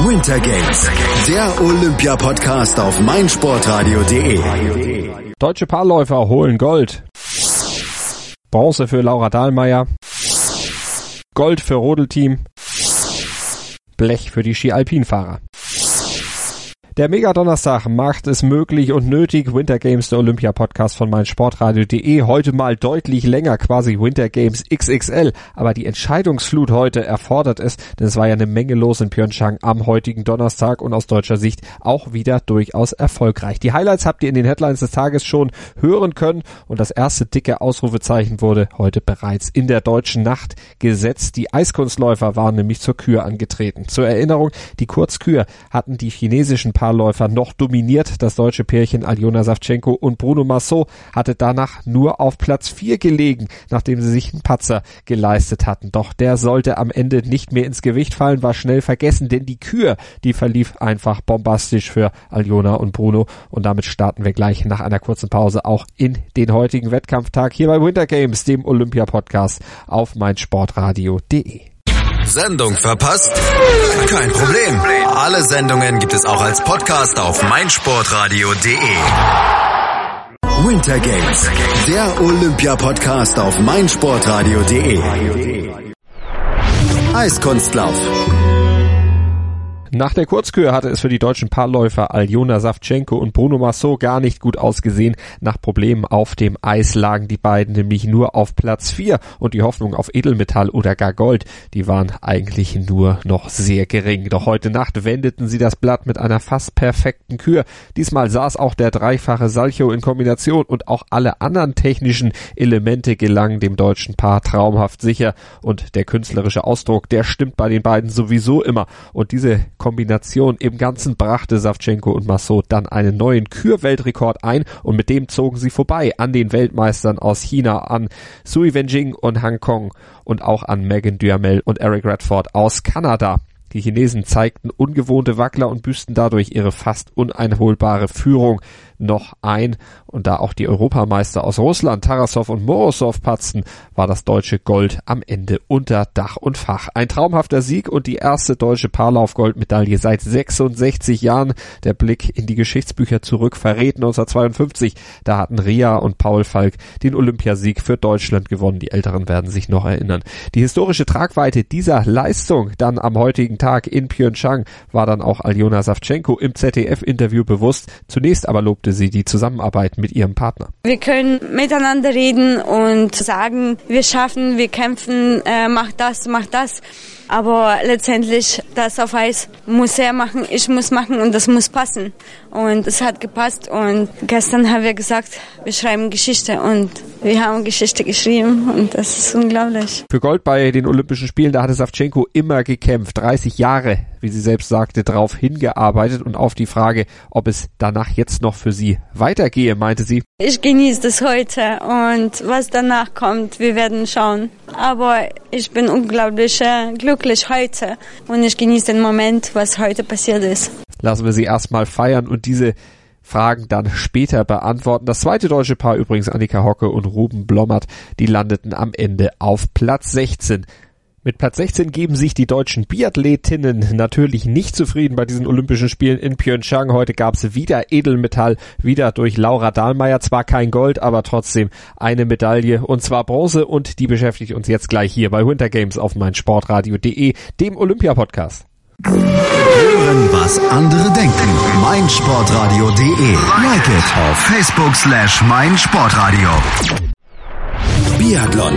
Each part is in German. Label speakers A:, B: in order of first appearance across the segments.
A: Winter Games, der Olympia-Podcast auf meinsportradio.de.
B: Deutsche Paarläufer holen Gold. Bronze für Laura Dahlmeier. Gold für Rodelteam. Blech für die Ski-Alpin-Fahrer. Der Mega-Donnerstag macht es möglich und nötig. Winter Games, der Olympia-Podcast von meinsportradio.de. Heute mal deutlich länger, quasi Winter Games XXL. Aber die Entscheidungsflut heute erfordert es, denn es war ja eine Menge los in Pyeongchang am heutigen Donnerstag und aus deutscher Sicht auch wieder durchaus erfolgreich. Die Highlights habt ihr in den Headlines des Tages schon hören können und das erste dicke Ausrufezeichen wurde heute bereits in der deutschen Nacht gesetzt. Die Eiskunstläufer waren nämlich zur Kür angetreten. Zur Erinnerung, die Kurzkür hatten die chinesischen Paarläufer noch dominiert. Das deutsche Pärchen Aljona Savchenko und Bruno Massot hatte danach nur auf Platz 4 gelegen, nachdem sie sich einen Patzer geleistet hatten. Doch der sollte am Ende nicht mehr ins Gewicht fallen, war schnell vergessen, denn die Kür, die verlief einfach bombastisch für Aljona und Bruno. Und damit starten wir gleich nach einer kurzen Pause auch in den heutigen Wettkampftag hier bei Winter Games, dem Olympia-Podcast auf meinsportradio.de.
A: Sendung verpasst? Kein Problem. Alle Sendungen gibt es auch als Podcast auf meinsportradio.de. Winter Games, der Olympia-Podcast auf meinsportradio.de. Eiskunstlauf.
B: Nach der Kurzkür hatte es für die deutschen Paarläufer Aljona Savchenko und Bruno Massot gar nicht gut ausgesehen. Nach Problemen auf dem Eis lagen die beiden nämlich nur auf Platz 4 und die Hoffnung auf Edelmetall oder gar Gold, die waren eigentlich nur noch sehr gering. Doch heute Nacht wendeten sie das Blatt mit einer fast perfekten Kür. Diesmal saß auch der dreifache Salchow in Kombination und auch alle anderen technischen Elemente gelangen dem deutschen Paar traumhaft sicher und der künstlerische Ausdruck, der stimmt bei den beiden sowieso immer und diese Kombination im Ganzen brachte Savchenko und Massot dann einen neuen Kür-Weltrekord ein und mit dem zogen sie vorbei an den Weltmeistern aus China, an Sui Wenjing und Han Kong und auch an Megan Duhamel und Eric Radford aus Kanada. Die Chinesen zeigten ungewohnte Wackler und büßten dadurch ihre fast uneinholbare Führung noch ein. Und da auch die Europameister aus Russland, Tarasov und Morozov patzten, war das deutsche Gold am Ende unter Dach und Fach. Ein traumhafter Sieg und die erste deutsche Paarlauf-Goldmedaille seit 66 Jahren. Der Blick in die Geschichtsbücher zurück verrät 1952. Da hatten Ria und Paul Falk den Olympiasieg für Deutschland gewonnen. Die Älteren werden sich noch erinnern. Die historische Tragweite dieser Leistung dann am heutigen Tag in Pyeongchang war dann auch Aljona Savchenko im ZDF-Interview bewusst. Zunächst aber lobte sie die Zusammenarbeit mit ihrem Partner.
C: Wir können miteinander reden und sagen, wir schaffen, wir kämpfen, mach das. Aber letztendlich, das auf Eis muss er machen, ich muss machen und das muss passen. Und es hat gepasst und gestern haben wir gesagt, wir schreiben Geschichte und wir haben Geschichte geschrieben und das ist unglaublich.
B: Für Gold bei den Olympischen Spielen, da hatte Savchenko immer gekämpft, 30 Jahre, wie sie selbst sagte, darauf hingearbeitet und auf die Frage, ob es danach jetzt noch für sie weitergehe, meinte sie:
C: Ich genieße das heute und was danach kommt, wir werden schauen. Aber ich bin unglaublich glücklich heute und ich genieße den Moment, was heute passiert ist.
B: Lassen wir sie erstmal feiern und diese Fragen dann später beantworten. Das zweite deutsche Paar übrigens, Annika Hocke und Ruben Blommert, die landeten am Ende auf Platz 16. Mit Platz 16 geben sich die deutschen Biathletinnen natürlich nicht zufrieden bei diesen Olympischen Spielen in Pyeongchang. Heute gab es wieder Edelmetall, wieder durch Laura Dahlmeier. Zwar kein Gold, aber trotzdem eine Medaille und zwar Bronze und die beschäftigt uns jetzt gleich hier bei Winter Games auf meinsportradio.de, dem Olympia-Podcast.
A: Hören, was andere denken. meinsportradio.de. Like it auf Facebook/meinsportradio. Biathlon.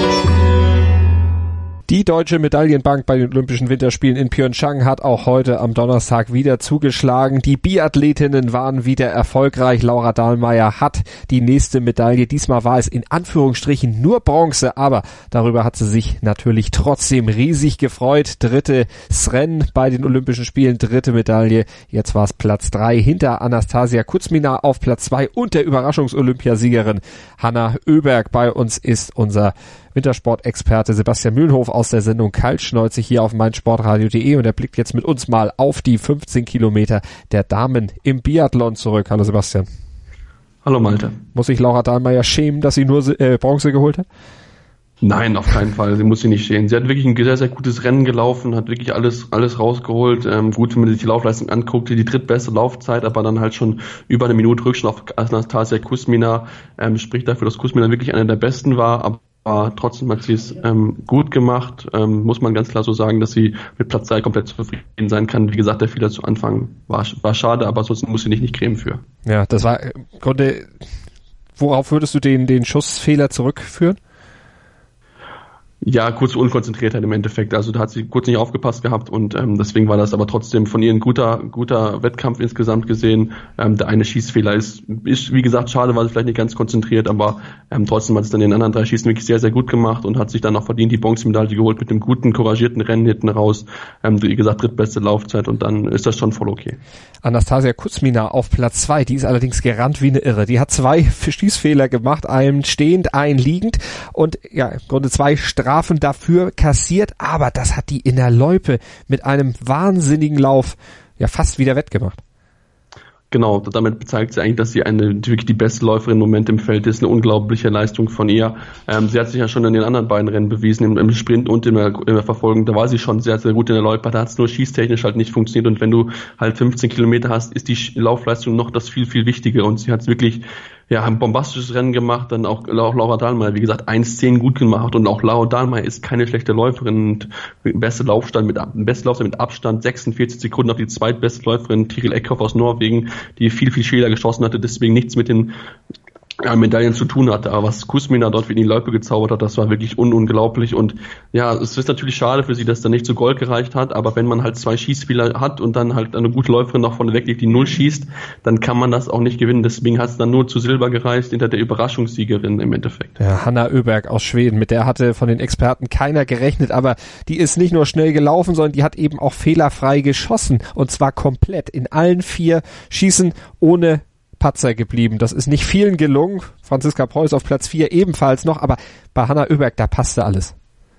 B: Die deutsche Medaillenbank bei den Olympischen Winterspielen in Pyeongchang hat auch heute am Donnerstag wieder zugeschlagen. Die Biathletinnen waren wieder erfolgreich. Laura Dahlmeier hat die nächste Medaille. Diesmal war es in Anführungsstrichen nur Bronze, aber darüber hat sie sich natürlich trotzdem riesig gefreut. Drittes Rennen bei den Olympischen Spielen, dritte Medaille. Jetzt war es Platz 3 hinter Anastasia Kuzmina auf Platz 2 und der Überraschungsolympiasiegerin Hanna Öberg. Bei uns ist unser Wintersport-Experte Sebastian Mühlenhof aus der Sendung Kaltschneuzig hier auf meinsportradio.de und er blickt jetzt mit uns mal auf die 15 Kilometer der Damen im Biathlon zurück. Hallo Sebastian.
D: Hallo Malte.
B: Muss sich Laura Dahlmeier schämen, dass sie nur Bronze geholt hat?
D: Nein, auf keinen Fall. Sie muss hier nicht stehen. Sie hat wirklich ein sehr, sehr gutes Rennen gelaufen, hat wirklich alles rausgeholt. Gut, wenn man sich die Laufleistung anguckt, die drittbeste Laufzeit, aber dann halt schon über eine Minute Rückstand auf Anastasia Kuzmina. Spricht dafür, dass Kuzmina wirklich einer der Besten war, aber trotzdem hat sie es gut gemacht. Muss man ganz klar so sagen, dass sie mit Platz 2 komplett zufrieden sein kann. Wie gesagt, der Fehler zu Anfang war schade, aber sonst muss sie nicht cremen für.
B: Ja, das war im Grunde, worauf würdest du den Schussfehler zurückführen?
D: Ja, kurze Unkonzentriertheit im Endeffekt. Also da hat sie kurz nicht aufgepasst gehabt und deswegen war das aber trotzdem von ihr ein guter Wettkampf insgesamt gesehen. Der eine Schießfehler ist wie gesagt schade, war sie vielleicht nicht ganz konzentriert, aber trotzdem hat es dann in den anderen 3 Schießen wirklich sehr, sehr gut gemacht und hat sich dann auch verdient die Bronzemedaille geholt mit dem guten, couragierten Rennen hinten raus. Wie gesagt, drittbeste Laufzeit und dann ist das schon voll okay.
B: Anastasia Kuzmina auf Platz 2, die ist allerdings gerannt wie eine Irre. Die hat 2 Schießfehler gemacht, einen stehend, einen liegend und ja, im Grunde 2 Strafen dafür kassiert, aber das hat die in der Loipe mit einem wahnsinnigen Lauf ja fast wieder wettgemacht.
D: Genau, damit zeigt sie eigentlich, dass sie wirklich die beste Läuferin im Moment im Feld ist, eine unglaubliche Leistung von ihr. Sie hat sich ja schon in den anderen beiden Rennen bewiesen, im Sprint und in der Verfolgung, da war sie schon sehr, sehr gut in der Loipe, da hat es nur schießtechnisch halt nicht funktioniert und wenn du halt 15 Kilometer hast, ist die Laufleistung noch das viel, viel wichtiger und sie hat es wirklich ein bombastisches Rennen gemacht, dann auch Laura Dahlmeier, wie gesagt, 1,10 gut gemacht und auch Laura Dahlmeier ist keine schlechte Läuferin und beste Laufzeit mit Abstand, 46 Sekunden auf die zweitbeste Läuferin, Tiril Eckhoff aus Norwegen, die viel, viel Schäler geschossen hatte, deswegen nichts mit den Medaillen zu tun hatte, aber was Kuzmina dort in die Loipe gezaubert hat, das war wirklich unglaublich und ja, es ist natürlich schade für sie, dass da nicht zu Gold gereicht hat, aber wenn man halt 2 Schießfehler hat und dann halt eine gute Läuferin noch vorne weg liegt, die 0 schießt, dann kann man das auch nicht gewinnen, deswegen hat es dann nur zu Silber gereicht hinter der Überraschungssiegerin im Endeffekt.
B: Ja, Hanna Öberg aus Schweden, mit der hatte von den Experten keiner gerechnet, aber die ist nicht nur schnell gelaufen, sondern die hat eben auch fehlerfrei geschossen und zwar komplett in allen 4 Schießen ohne Patzer geblieben. Das ist nicht vielen gelungen. Franziska Preuß auf Platz 4 ebenfalls noch, aber bei Hanna Öberg, da passte alles.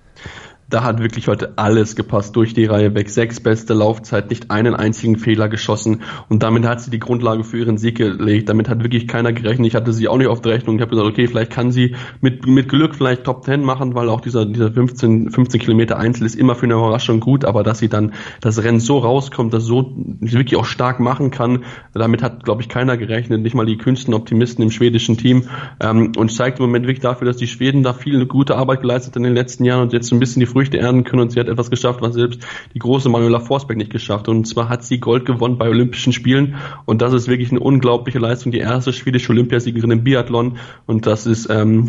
D: Da hat wirklich heute alles gepasst, durch die Reihe weg. 6 beste Laufzeit, nicht einen einzigen Fehler geschossen und damit hat sie die Grundlage für ihren Sieg gelegt. Damit hat wirklich keiner gerechnet. Ich hatte sie auch nicht auf der Rechnung. Ich habe gesagt, okay, vielleicht kann sie mit Glück vielleicht Top 10 machen, weil auch dieser 15 Kilometer Einzel ist immer für eine Überraschung gut, aber dass sie dann das Rennen so rauskommt, dass so wirklich auch stark machen kann, damit hat, glaube ich, keiner gerechnet. Nicht mal die kühnsten Optimisten im schwedischen Team und zeigt im Moment wirklich dafür, dass die Schweden da viel gute Arbeit geleistet haben in den letzten Jahren und jetzt so ein bisschen die Früchte ernten können und sie hat etwas geschafft, was selbst die große Manuela Forsberg nicht geschafft hat. Und zwar hat sie Gold gewonnen bei Olympischen Spielen und das ist wirklich eine unglaubliche Leistung. Die erste schwedische Olympiasiegerin im Biathlon und das ist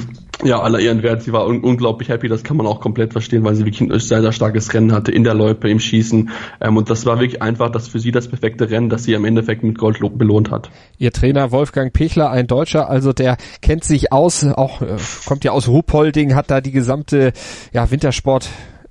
D: aller Ehren wert. Sie war unglaublich happy, das kann man auch komplett verstehen, weil sie wirklich ein sehr, sehr starkes Rennen hatte in der Loipe, im Schießen und das war wirklich einfach für sie das perfekte Rennen, das sie im Endeffekt mit Gold belohnt hat.
B: Ihr Trainer Wolfgang Pichler, ein Deutscher, also der kennt sich aus, auch kommt ja aus Ruhpolding, hat da die gesamte Wintersport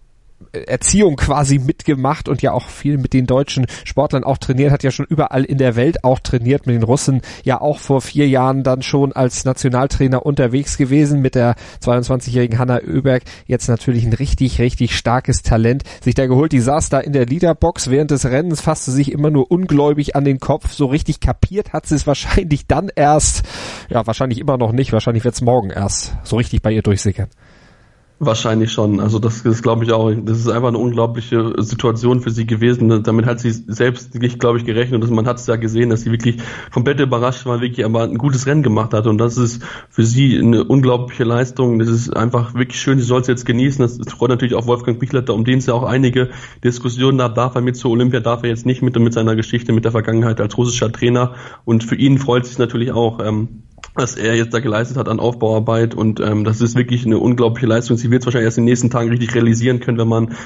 B: Erziehung quasi mitgemacht und ja auch viel mit den deutschen Sportlern auch trainiert, hat ja schon überall in der Welt auch trainiert, mit den Russen ja auch vor 4 Jahren dann schon als Nationaltrainer unterwegs gewesen, mit der 22-jährigen Hanna Öberg, jetzt natürlich ein richtig, richtig starkes Talent, sich da geholt, die saß da in der Leaderbox während des Rennens, fasste sich immer nur ungläubig an den Kopf, so richtig kapiert hat sie es wahrscheinlich dann erst, wahrscheinlich immer noch nicht, wahrscheinlich wird es morgen erst so richtig bei ihr durchsickern.
D: Wahrscheinlich schon. Also das glaube ich auch. Das ist einfach eine unglaubliche Situation für sie gewesen. Damit hat sie selbst nicht, glaube ich, gerechnet. Und man hat es ja gesehen, dass sie wirklich komplett überrascht war, wirklich aber ein gutes Rennen gemacht hat. Und das ist für sie eine unglaubliche Leistung. Das ist einfach wirklich schön. Sie soll es jetzt genießen. Das freut natürlich auch Wolfgang Pichler, um den es ja auch einige Diskussionen gab. Darf er mit zur Olympia? Darf er jetzt nicht mit seiner Geschichte, mit der Vergangenheit als russischer Trainer? Und für ihn freut es sich natürlich auch, was er jetzt da geleistet hat an Aufbauarbeit und das ist wirklich eine unglaubliche Leistung. Sie wird es wahrscheinlich erst in den nächsten Tagen richtig realisieren können, wenn man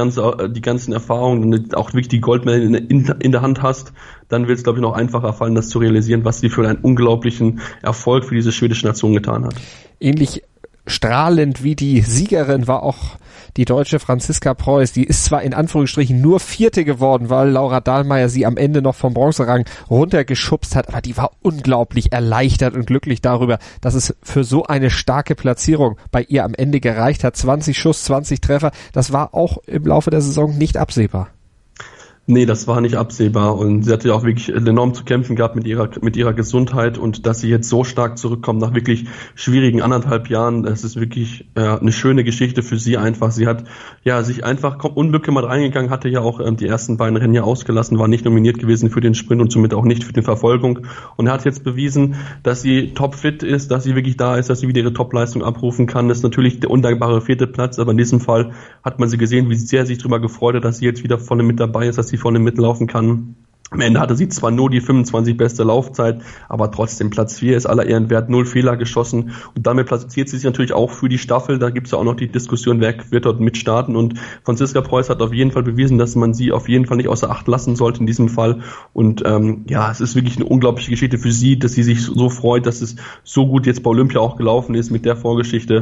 D: die ganzen Erfahrungen und auch wirklich die Goldmedaille in der Hand hast, dann wird es, glaube ich, noch einfacher fallen, das zu realisieren, was sie für einen unglaublichen Erfolg für diese schwedische Nation getan hat.
B: Ähnlich strahlend wie die Siegerin war auch die deutsche Franziska Preuß. Die ist zwar in Anführungsstrichen nur 4. geworden, weil Laura Dahlmeier sie am Ende noch vom Bronzerang runtergeschubst hat, aber die war unglaublich erleichtert und glücklich darüber, dass es für so eine starke Platzierung bei ihr am Ende gereicht hat. 20 Schuss, 20 Treffer, das war auch im Laufe der Saison nicht absehbar.
D: Nee, das war nicht absehbar und sie hatte ja auch wirklich enorm zu kämpfen gehabt mit ihrer Gesundheit und dass sie jetzt so stark zurückkommt nach wirklich schwierigen 1,5 Jahren, das ist wirklich eine schöne Geschichte für sie einfach. Sie hat sich einfach unbekümmert reingegangen, hatte ja auch die ersten beiden Rennen ja ausgelassen, war nicht nominiert gewesen für den Sprint und somit auch nicht für die Verfolgung und hat jetzt bewiesen, dass sie topfit ist, dass sie wirklich da ist, dass sie wieder ihre Topleistung abrufen kann. Das ist natürlich der undankbare 4. Platz, aber in diesem Fall hat man sie gesehen, wie sehr sie sich darüber gefreut hat, dass sie jetzt wieder vorne mit dabei ist, dass sie vorne mitlaufen kann. Am Ende hatte sie zwar nur die 25 beste Laufzeit, aber trotzdem Platz 4 ist aller Ehren wert, 0 Fehler geschossen und damit platziert sie sich natürlich auch für die Staffel. Da gibt's ja auch noch die Diskussion, wer wird dort mitstarten und Franziska Preuß hat auf jeden Fall bewiesen, dass man sie auf jeden Fall nicht außer Acht lassen sollte in diesem Fall und es ist wirklich eine unglaubliche Geschichte für sie, dass sie sich so freut, dass es so gut jetzt bei Olympia auch gelaufen ist mit der Vorgeschichte.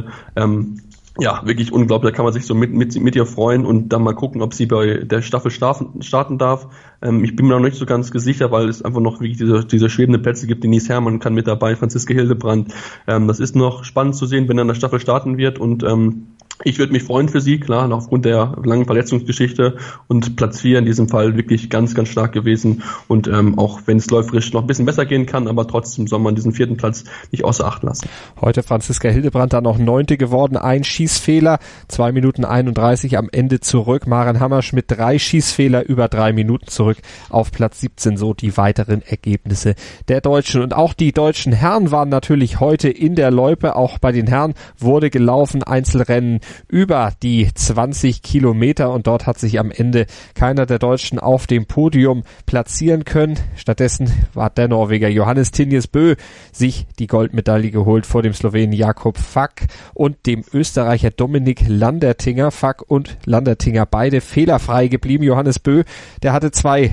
D: Wirklich unglaublich, da kann man sich so mit ihr freuen und dann mal gucken, ob sie bei der Staffel starten darf. Ich bin mir noch nicht so ganz sicher, weil es einfach noch wirklich diese schwebende Plätze gibt. Denise Herrmann kann mit dabei, Franziska Hildebrand. Das ist noch spannend zu sehen, wenn er in der Staffel starten wird und ich würde mich freuen für sie, klar, aufgrund der langen Verletzungsgeschichte und Platz 4 in diesem Fall wirklich ganz, ganz stark gewesen und auch wenn es läuferisch noch ein bisschen besser gehen kann, aber trotzdem soll man diesen 4. Platz nicht außer Acht lassen.
B: Heute Franziska Hildebrand dann noch 9. geworden, ein Schießfehler, 2 Minuten 31 am Ende zurück, Maren Hammerschmidt 3 Schießfehler, über 3 Minuten zurück auf Platz 17, so die weiteren Ergebnisse der Deutschen und auch die deutschen Herren waren natürlich heute in der Loipe, auch bei den Herren wurde gelaufen, Einzelrennen über die 20 Kilometer und dort hat sich am Ende keiner der Deutschen auf dem Podium platzieren können. Stattdessen hat der Norweger Johannes Tinjes Bø sich die Goldmedaille geholt vor dem Slowenen Jakob Fak und dem Österreicher Dominik Landertinger. Fak und Landertinger beide fehlerfrei geblieben. Johannes Bø, der hatte 2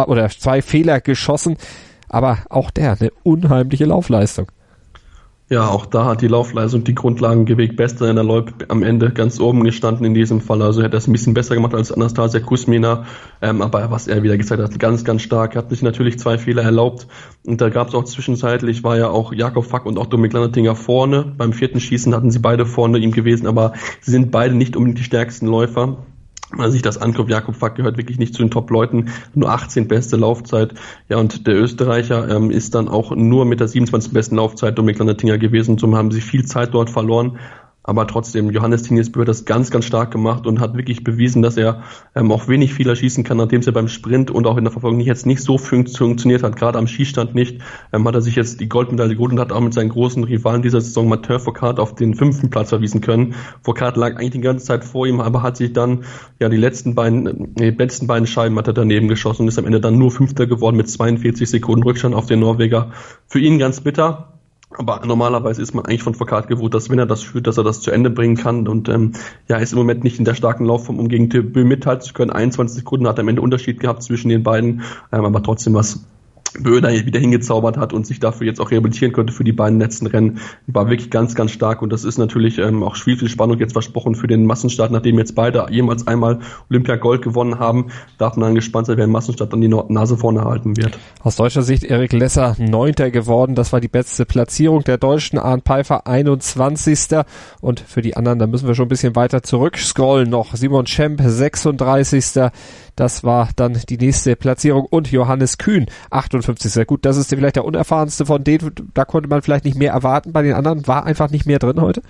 B: Fehler geschossen, aber auch der eine unheimliche Laufleistung.
D: Ja, auch da hat die Laufleistung die Grundlagen gewegt. Bester in der Loipe am Ende ganz oben gestanden in diesem Fall. Also er hat das ein bisschen besser gemacht als Anastasia Kuzmina. Aber was er wieder gezeigt hat, ganz, ganz stark. Er hat sich natürlich 2 Fehler erlaubt. Und da gab es auch zwischenzeitlich, war ja auch Jakob Fak und auch Dominik Landertinger vorne. Beim 4. Schießen hatten sie beide vorne ihm gewesen. Aber sie sind beide nicht unbedingt die stärksten Läufer. Wenn man sich das anguckt, Jakob Fak gehört wirklich nicht zu den Top-Leuten, nur 18 beste Laufzeit. Ja, und der Österreicher ist dann auch nur mit der 27. besten Laufzeit Dominik Landertinger gewesen. Somit haben sie viel Zeit dort verloren. Aber trotzdem, Johannes Tinjes Bø hat das ganz, ganz stark gemacht und hat wirklich bewiesen, dass er auch wenig Fehler schießen kann, nachdem es ja beim Sprint und auch in der Verfolgung jetzt nicht so funktioniert hat, gerade am Schießstand nicht, hat er sich jetzt die Goldmedaille geholt und hat auch mit seinen großen Rivalen dieser Saison Martin Fourcade auf den 5. Platz verwiesen können. Fourcade lag eigentlich die ganze Zeit vor ihm, aber hat sich dann die letzten beiden Scheiben hat er daneben geschossen und ist am Ende dann nur 5. geworden mit 42 Sekunden Rückstand auf den Norweger. Für ihn ganz bitter. Aber normalerweise ist man eigentlich von Fourcade gewohnt, dass wenn er das führt, dass er das zu Ende bringen kann und ist im Moment nicht in der starken Laufform, um gegen Bø mithalten zu können. 21 Sekunden hat er am Ende Unterschied gehabt zwischen den beiden, aber trotzdem was Bø da wieder hingezaubert hat und sich dafür jetzt auch rehabilitieren konnte für die beiden letzten Rennen, war wirklich ganz, ganz stark und das ist natürlich auch viel Spannung jetzt versprochen für den Massenstart, nachdem jetzt beide jemals einmal Olympia Gold gewonnen haben, darf man dann gespannt sein, wer im Massenstart dann die Nase vorne halten wird.
B: Aus deutscher Sicht Erik Lesser 9. geworden, das war die beste Platzierung der Deutschen, Arndt Pfeiffer 21. und für die anderen, da müssen wir schon ein bisschen weiter zurückscrollen noch, Simon Schemp 36. Das war dann die nächste Platzierung und Johannes Kühn 58. Gut, das ist vielleicht der unerfahrenste von denen, da konnte man vielleicht nicht mehr erwarten, bei den anderen war einfach nicht mehr drin heute?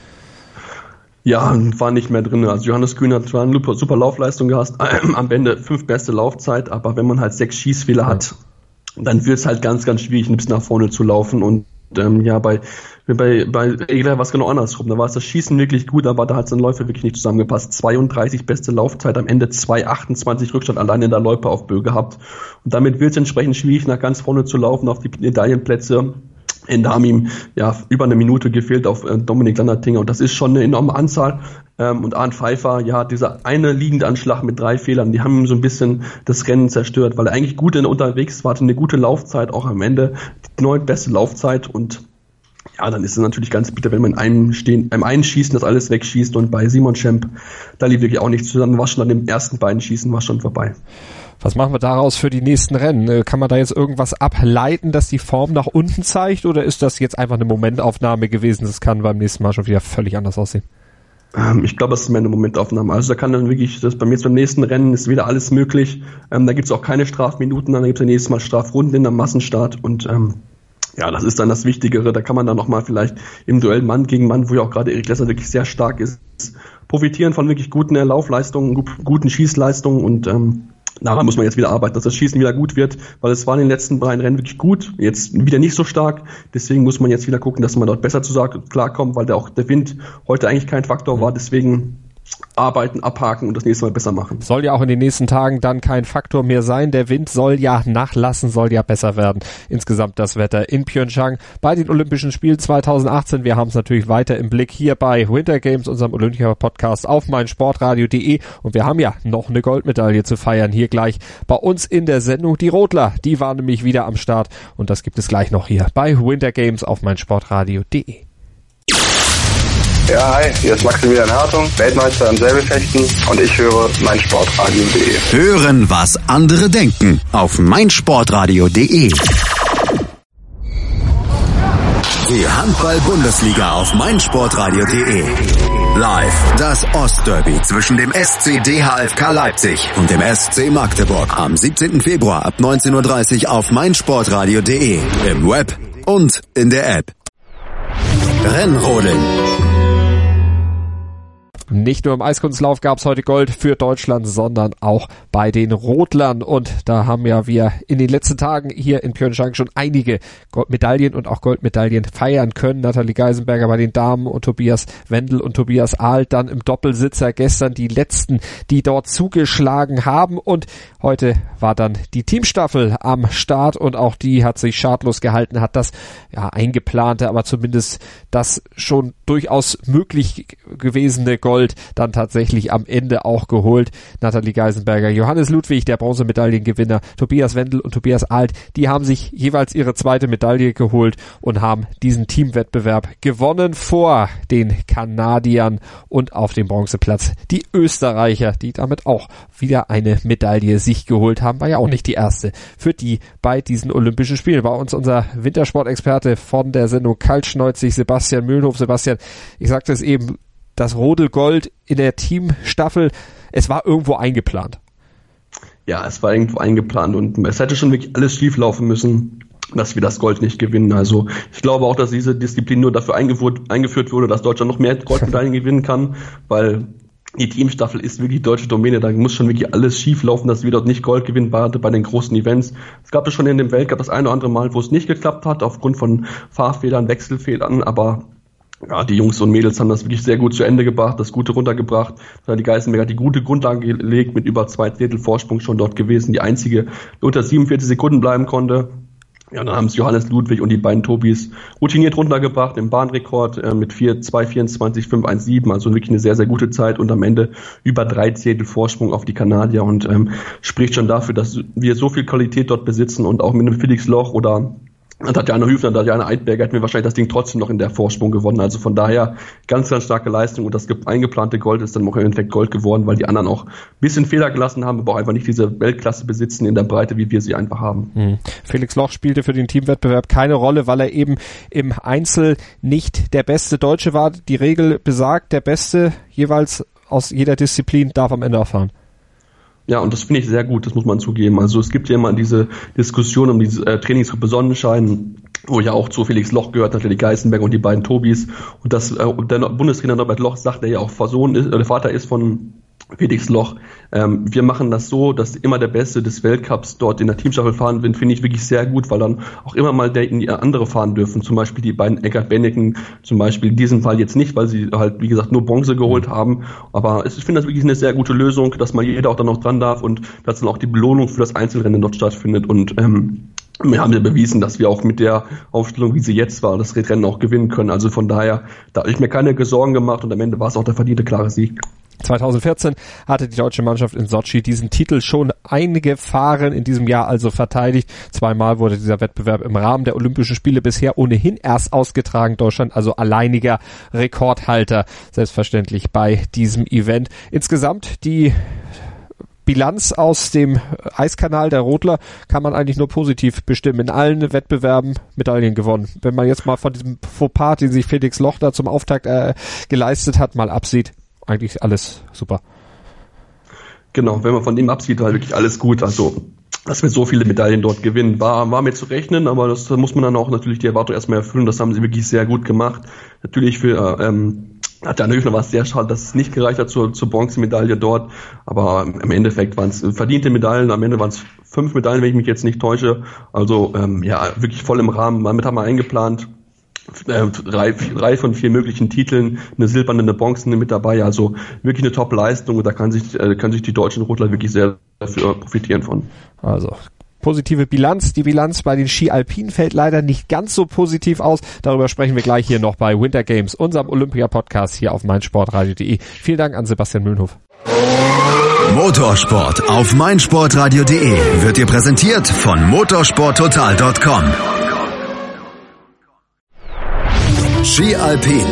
D: Ja, war nicht mehr drin. Also Johannes Kühn hat zwar eine super Laufleistung gehabt, am Ende 5 beste Laufzeit, aber wenn man halt 6 Schießfehler hat, dann wird es halt ganz, ganz schwierig, ein bisschen nach vorne zu laufen und bei Egler war es genau andersrum. Da war es das Schießen wirklich gut, aber da hat es dann Läufer wirklich nicht zusammengepasst. 32 beste Laufzeit, am Ende 2,28 Rückstand allein in der Loipe auf Bø gehabt. Und damit wird es entsprechend schwierig, nach ganz vorne zu laufen auf die Medaillenplätze. Da haben ihm über eine Minute gefehlt auf Dominik Landertinger und das ist schon eine enorme Anzahl. Und Arndt Pfeiffer, dieser eine liegende Anschlag mit 3 Fehlern, die haben ihm so ein bisschen das Rennen zerstört, weil er eigentlich gut unterwegs war, hatte eine gute Laufzeit, auch am Ende die 9. beste Laufzeit und dann ist es natürlich ganz bitter, wenn man beim einen Schießen das alles wegschießt und bei Simon Schemp, da lief wirklich auch nichts zusammen, war schon an den ersten beiden Schießen, war schon vorbei.
B: Was machen wir daraus für die nächsten Rennen? Kann man da jetzt irgendwas ableiten, dass die Form nach unten zeigt oder ist das jetzt einfach eine Momentaufnahme gewesen? Das kann beim nächsten Mal schon wieder völlig anders aussehen.
D: Ich glaube, das ist mehr eine Momentaufnahme. Also da kann dann wirklich, beim nächsten Rennen ist wieder alles möglich. Da gibt es auch keine Strafminuten, dann gibt es ja nächstes Mal Strafrunden in der Massenstart und das ist dann das Wichtigere. Da kann man dann nochmal vielleicht im Duell Mann gegen Mann, wo ja auch gerade Erik Lesser wirklich sehr stark ist, profitieren von wirklich guten Laufleistungen, guten Schießleistungen und daran muss man jetzt wieder arbeiten, dass das Schießen wieder gut wird, weil es war in den letzten 3 Rennen wirklich gut, jetzt wieder nicht so stark. Deswegen muss man jetzt wieder gucken, dass man dort besser klarkommt, weil auch der Wind heute eigentlich kein Faktor war. Deswegen arbeiten, abhaken und das nächste Mal besser machen.
B: Soll ja auch in den nächsten Tagen dann kein Faktor mehr sein. Der Wind soll ja nachlassen, soll ja besser werden. Insgesamt das Wetter in Pyeongchang bei den Olympischen Spielen 2018. Wir haben es natürlich weiter im Blick hier bei Winter Games, unserem Olympia-Podcast auf meinsportradio.de. Und wir haben ja noch eine Goldmedaille zu feiern hier gleich bei uns in der Sendung. Die Rodler, die waren nämlich wieder am Start und das gibt es gleich noch hier bei Winter Games auf meinsportradio.de.
E: Ja, hi, hier ist Maximilian Hartung, Weltmeister im Säbelfechten und ich höre meinsportradio.de.
A: Hören, was andere denken auf meinsportradio.de. Die Handball-Bundesliga auf meinsportradio.de. Live das Ostderby zwischen dem SC DHFK Leipzig und dem SC Magdeburg am 17. Februar ab 19:30 Uhr auf meinsportradio.de, im Web und in der App. Rennrodeln.
B: Nicht nur im Eiskunstlauf gab es heute Gold für Deutschland, sondern auch bei den Rodlern. Und da haben ja wir in den letzten Tagen hier in Pyeongchang schon einige Goldmedaillen und auch Goldmedaillen feiern können. Nathalie Geisenberger bei den Damen und Tobias Wendel und Tobias Ahlt dann im Doppelsitzer. Gestern die letzten, die dort zugeschlagen haben. Und heute war dann die Teamstaffel am Start und auch die hat sich schadlos gehalten, hat das eingeplante, aber zumindest das schon durchaus möglich gewesene Gold dann tatsächlich am Ende auch geholt. Nathalie Geisenberger, Johannes Ludwig, der Bronzemedaillengewinner, Tobias Wendel und Tobias Ahlt, die haben sich jeweils ihre zweite Medaille geholt und haben diesen Teamwettbewerb gewonnen vor den Kanadiern und auf dem Bronzeplatz die Österreicher, die damit auch wieder eine Medaille sich geholt haben, war ja auch nicht die erste für die bei diesen Olympischen Spielen. Bei uns unser Wintersportexperte von der Sendung Kaltschneuzig, Sebastian Mühlenhof. Sebastian, ich sagte es eben, das Rodelgold in der Teamstaffel, es war irgendwo eingeplant.
D: Ja, es war irgendwo eingeplant und es hätte schon wirklich alles schief laufen müssen, dass wir das Gold nicht gewinnen. Also ich glaube auch, dass diese Disziplin nur dafür eingeführt wurde, dass Deutschland noch mehr Goldmedaillen gewinnen kann, weil die Teamstaffel ist wirklich deutsche Domäne, da muss schon wirklich alles schief laufen, dass wir dort nicht Gold gewinnen bei den großen Events. Es gab es schon in dem Weltcup das eine oder andere Mal, wo es nicht geklappt hat, aufgrund von Fahrfehlern, Wechselfehlern, aber ja, die Jungs und Mädels haben das wirklich sehr gut zu Ende gebracht, das Gute runtergebracht. Die Geisenberger hat die gute Grundlage gelegt, mit über 2 Drittel Vorsprung schon dort gewesen, die einzige, die unter 47 Sekunden bleiben konnte. Ja, dann haben es Johannes Ludwig und die beiden Tobis routiniert runtergebracht im Bahnrekord mit 2:24,517, also wirklich eine sehr, sehr gute Zeit und am Ende über 3 Zehntel Vorsprung auf die Kanadier und spricht schon dafür, dass wir so viel Qualität dort besitzen und auch mit einem Felix Loch oder Tatjana Hüfner, Tatjana Eidberger hätten wir wahrscheinlich das Ding trotzdem noch in der Vorsprung gewonnen. Also von daher ganz, ganz starke Leistung und das eingeplante Gold ist dann auch im Endeffekt Gold geworden, weil die anderen auch ein bisschen Fehler gelassen haben, aber auch einfach nicht diese Weltklasse besitzen in der Breite, wie wir sie einfach haben.
B: Felix Loch spielte für den Teamwettbewerb keine Rolle, weil er eben im Einzel nicht der beste Deutsche war. Die Regel besagt, der Beste jeweils aus jeder Disziplin darf am Ende auch fahren.
D: Ja, und das finde ich sehr gut, das muss man zugeben. Also es gibt ja immer diese Diskussion um diese Trainingsgruppe Sonnenschein, wo ja auch zu Felix Loch gehört, natürlich Geisenberg und die beiden Tobis. Und das der Bundestrainer Norbert Loch sagt, der ja auch der Vater ist von Felix Loch. Wir machen das so, dass immer der Beste des Weltcups dort in der Teamstaffel fahren wird, finde ich wirklich sehr gut, weil dann auch immer mal der in die andere fahren dürfen. Zum Beispiel die beiden Eckart Benneken, zum Beispiel in diesem Fall jetzt nicht, weil sie halt, wie gesagt, nur Bronze geholt haben. Aber ich finde das wirklich eine sehr gute Lösung, dass mal jeder auch dann noch dran darf und dass dann auch die Belohnung für das Einzelrennen dort stattfindet. Und wir haben ja bewiesen, dass wir auch mit der Aufstellung, wie sie jetzt war, das Rennen auch gewinnen können. Also von daher, da habe ich mir keine Sorgen gemacht und am Ende war es auch der verdiente klare Sieg.
B: 2014 hatte die deutsche Mannschaft in Sotschi diesen Titel schon eingefahren, in diesem Jahr also verteidigt. 2-mal wurde dieser Wettbewerb im Rahmen der Olympischen Spiele bisher ohnehin erst ausgetragen. Deutschland also alleiniger Rekordhalter, selbstverständlich bei diesem Event. Insgesamt die Bilanz aus dem Eiskanal der Rodler kann man eigentlich nur positiv bestimmen. In allen Wettbewerben Medaillen gewonnen. Wenn man jetzt mal von diesem Fauxpas, den sich Felix Loch da zum Auftakt geleistet hat, mal absieht. eigentlich alles super.
D: Genau, wenn man von dem absieht, war wirklich alles gut. Also, dass wir so viele Medaillen dort gewinnen, war mir zu rechnen, aber das muss man dann auch natürlich die Erwartung erstmal erfüllen. Das haben sie wirklich sehr gut gemacht. Natürlich hat der Höfner war es sehr schade, dass es nicht gereicht hat zur Bronzemedaille dort, aber im Endeffekt waren es verdiente Medaillen, am Ende waren es 5 Medaillen, wenn ich mich jetzt nicht täusche, also wirklich voll im Rahmen, damit haben wir eingeplant, 3 von 4 möglichen Titeln, eine silberne, eine bronzene mit dabei, also wirklich eine Top-Leistung und da können sich die deutschen Rudler wirklich sehr dafür profitieren von.
B: Also positive Bilanz. Die Bilanz bei den Ski-Alpinen fällt leider nicht ganz so positiv aus. Darüber sprechen wir gleich hier noch bei Winter Games, unserem Olympia-Podcast hier auf meinsportradio.de. Vielen Dank an Sebastian Mühlenhof.
A: Motorsport auf meinsportradio.de wird dir präsentiert von motorsporttotal.com. Ski Alpin.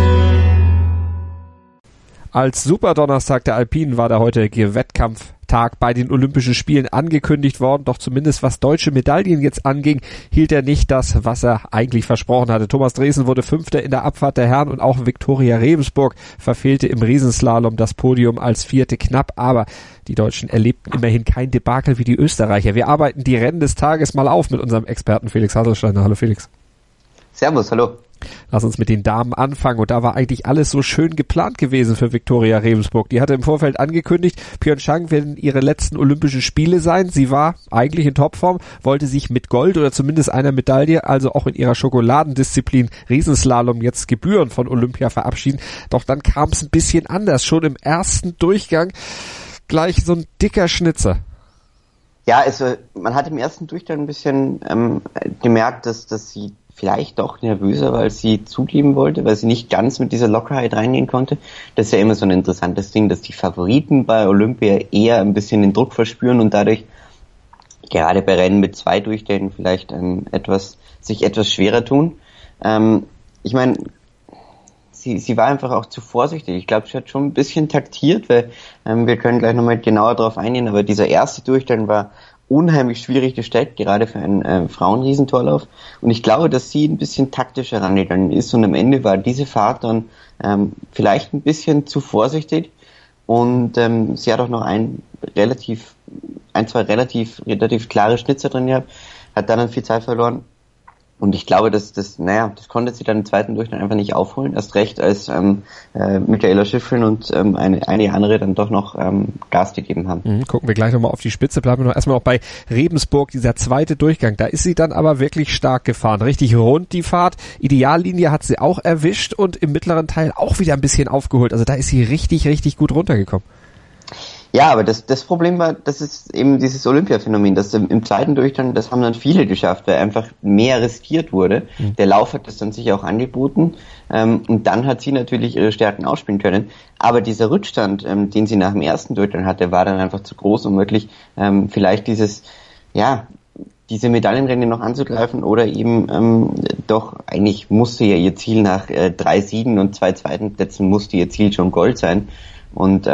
B: Als Superdonnerstag der Alpinen war der heutige Wettkampftag bei den Olympischen Spielen angekündigt worden, doch zumindest was deutsche Medaillen jetzt anging, hielt er nicht das, was er eigentlich versprochen hatte. Thomas Dresen wurde Fünfter in der Abfahrt der Herren und auch Viktoria Rebensburg verfehlte im Riesenslalom das Podium als Vierte knapp, aber die Deutschen erlebten immerhin kein Debakel wie die Österreicher. Wir arbeiten die Rennen des Tages mal auf mit unserem Experten Felix Hasselsteiner. Hallo Felix.
F: Servus, hallo.
B: Lass uns mit den Damen anfangen und da war eigentlich alles so schön geplant gewesen für Viktoria Rebensburg. Die hatte im Vorfeld angekündigt, Pyeongchang werden ihre letzten Olympischen Spiele sein. Sie war eigentlich in Topform, wollte sich mit Gold oder zumindest einer Medaille, also auch in ihrer Schokoladendisziplin Riesenslalom jetzt Gebühren von Olympia verabschieden. Doch dann kam es ein bisschen anders. Schon im ersten Durchgang gleich so ein dicker Schnitzer.
F: Ja, also man hat im ersten Durchgang ein bisschen gemerkt, dass sie vielleicht doch nervöser, weil sie zugeben wollte, weil sie nicht ganz mit dieser Lockerheit reingehen konnte. Das ist ja immer so ein interessantes Ding, dass die Favoriten bei Olympia eher ein bisschen den Druck verspüren und dadurch gerade bei Rennen mit 2 Durchgängen vielleicht sich etwas schwerer tun. Ich meine, sie war einfach auch zu vorsichtig. Ich glaube, sie hat schon ein bisschen taktiert, weil wir können gleich nochmal genauer drauf eingehen, aber dieser erste Durchgang war unheimlich schwierig gestellt, gerade für einen Frauenriesentorlauf. Und ich glaube, dass sie ein bisschen taktischer rangegangen ist und am Ende war diese Fahrt dann vielleicht ein bisschen zu vorsichtig und sie hat auch noch zwei relativ klare Schnitzer drin gehabt, hat dann viel Zeit verloren. Und ich glaube, das konnte sie dann im zweiten Durchgang einfach nicht aufholen. Erst recht, als Michaela Shiffrin und einige andere dann doch noch Gas gegeben haben.
B: Gucken wir gleich nochmal auf die Spitze. Bleiben wir noch erstmal noch bei Rebensburg, dieser zweite Durchgang. Da ist sie dann aber wirklich stark gefahren. Richtig rund die Fahrt. Ideallinie hat sie auch erwischt und im mittleren Teil auch wieder ein bisschen aufgeholt. Also da ist sie richtig, richtig gut runtergekommen.
F: Ja, aber das Problem war, das ist eben dieses Olympia-Phänomen, dass im zweiten Durchgang, das haben dann viele geschafft, weil einfach mehr riskiert wurde. Der Lauf hat das dann sicher auch angeboten und dann hat sie natürlich ihre Stärken ausspielen können. Aber dieser Rückstand, den sie nach dem ersten Durchgang hatte, war dann einfach zu groß, um wirklich vielleicht diese Medaillenrennen noch anzugreifen oder eben doch, eigentlich musste ja ihr Ziel nach 3 Siegen und 2 zweiten Plätzen musste ihr Ziel schon Gold sein. Und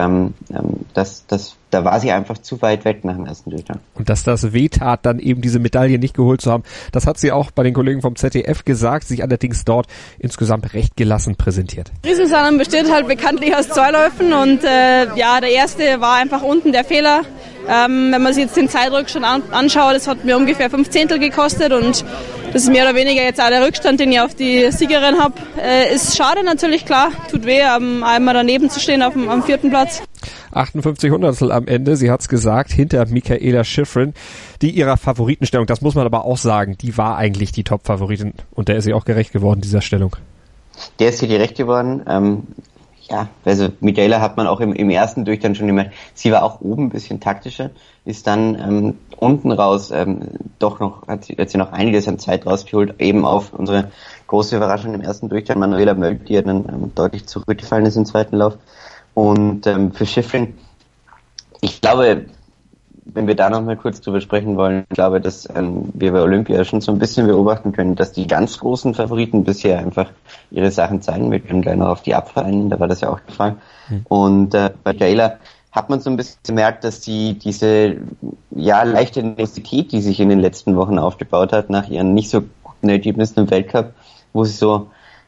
F: da war sie einfach zu weit weg nach dem ersten Durchgang.
B: Und dass das wehtat, dann eben diese Medaille nicht geholt zu haben, das hat sie auch bei den Kollegen vom ZDF gesagt, sich allerdings dort insgesamt recht gelassen präsentiert.
G: Riesenslalom besteht halt bekanntlich aus 2 Läufen und der erste war einfach unten der Fehler. Wenn man sich jetzt den Zeitrückstand anschaut, das hat mir ungefähr 5 Zehntel gekostet und das ist mehr oder weniger jetzt auch der Rückstand, den ich auf die Siegerin habe. Ist schade natürlich, klar, tut weh, einmal daneben zu stehen am 4. Platz.
B: 58 Hundertstel am Ende, sie hat's gesagt, hinter Michaela Shiffrin, die ihrer Favoritenstellung, das muss man aber auch sagen, die war eigentlich die Top-Favoritin und der ist sie auch gerecht geworden, dieser Stellung.
F: Der ist ihr gerecht geworden, also Michaela hat man auch im ersten Durchgang schon gemerkt, sie war auch oben ein bisschen taktischer, ist dann unten raus doch noch, hat sie noch einiges an Zeit rausgeholt, eben auf unsere große Überraschung im ersten Durchgang, Manuela Mölk, die dann deutlich zurückgefallen ist im zweiten Lauf. Und für Shiffrin, ich glaube, wenn wir da noch mal kurz drüber sprechen wollen, ich glaube, dass wir bei Olympia schon so ein bisschen beobachten können, dass die ganz großen Favoriten bisher einfach ihre Sachen zeigen. Wir können gleich noch auf die Abfahrt eingehen, da war das ja auch gefallen. Und bei Jayla hat man so ein bisschen gemerkt, dass diese leichte Nervosität, die sich in den letzten Wochen aufgebaut hat, nach ihren nicht so guten Ergebnissen im Weltcup, wo sie so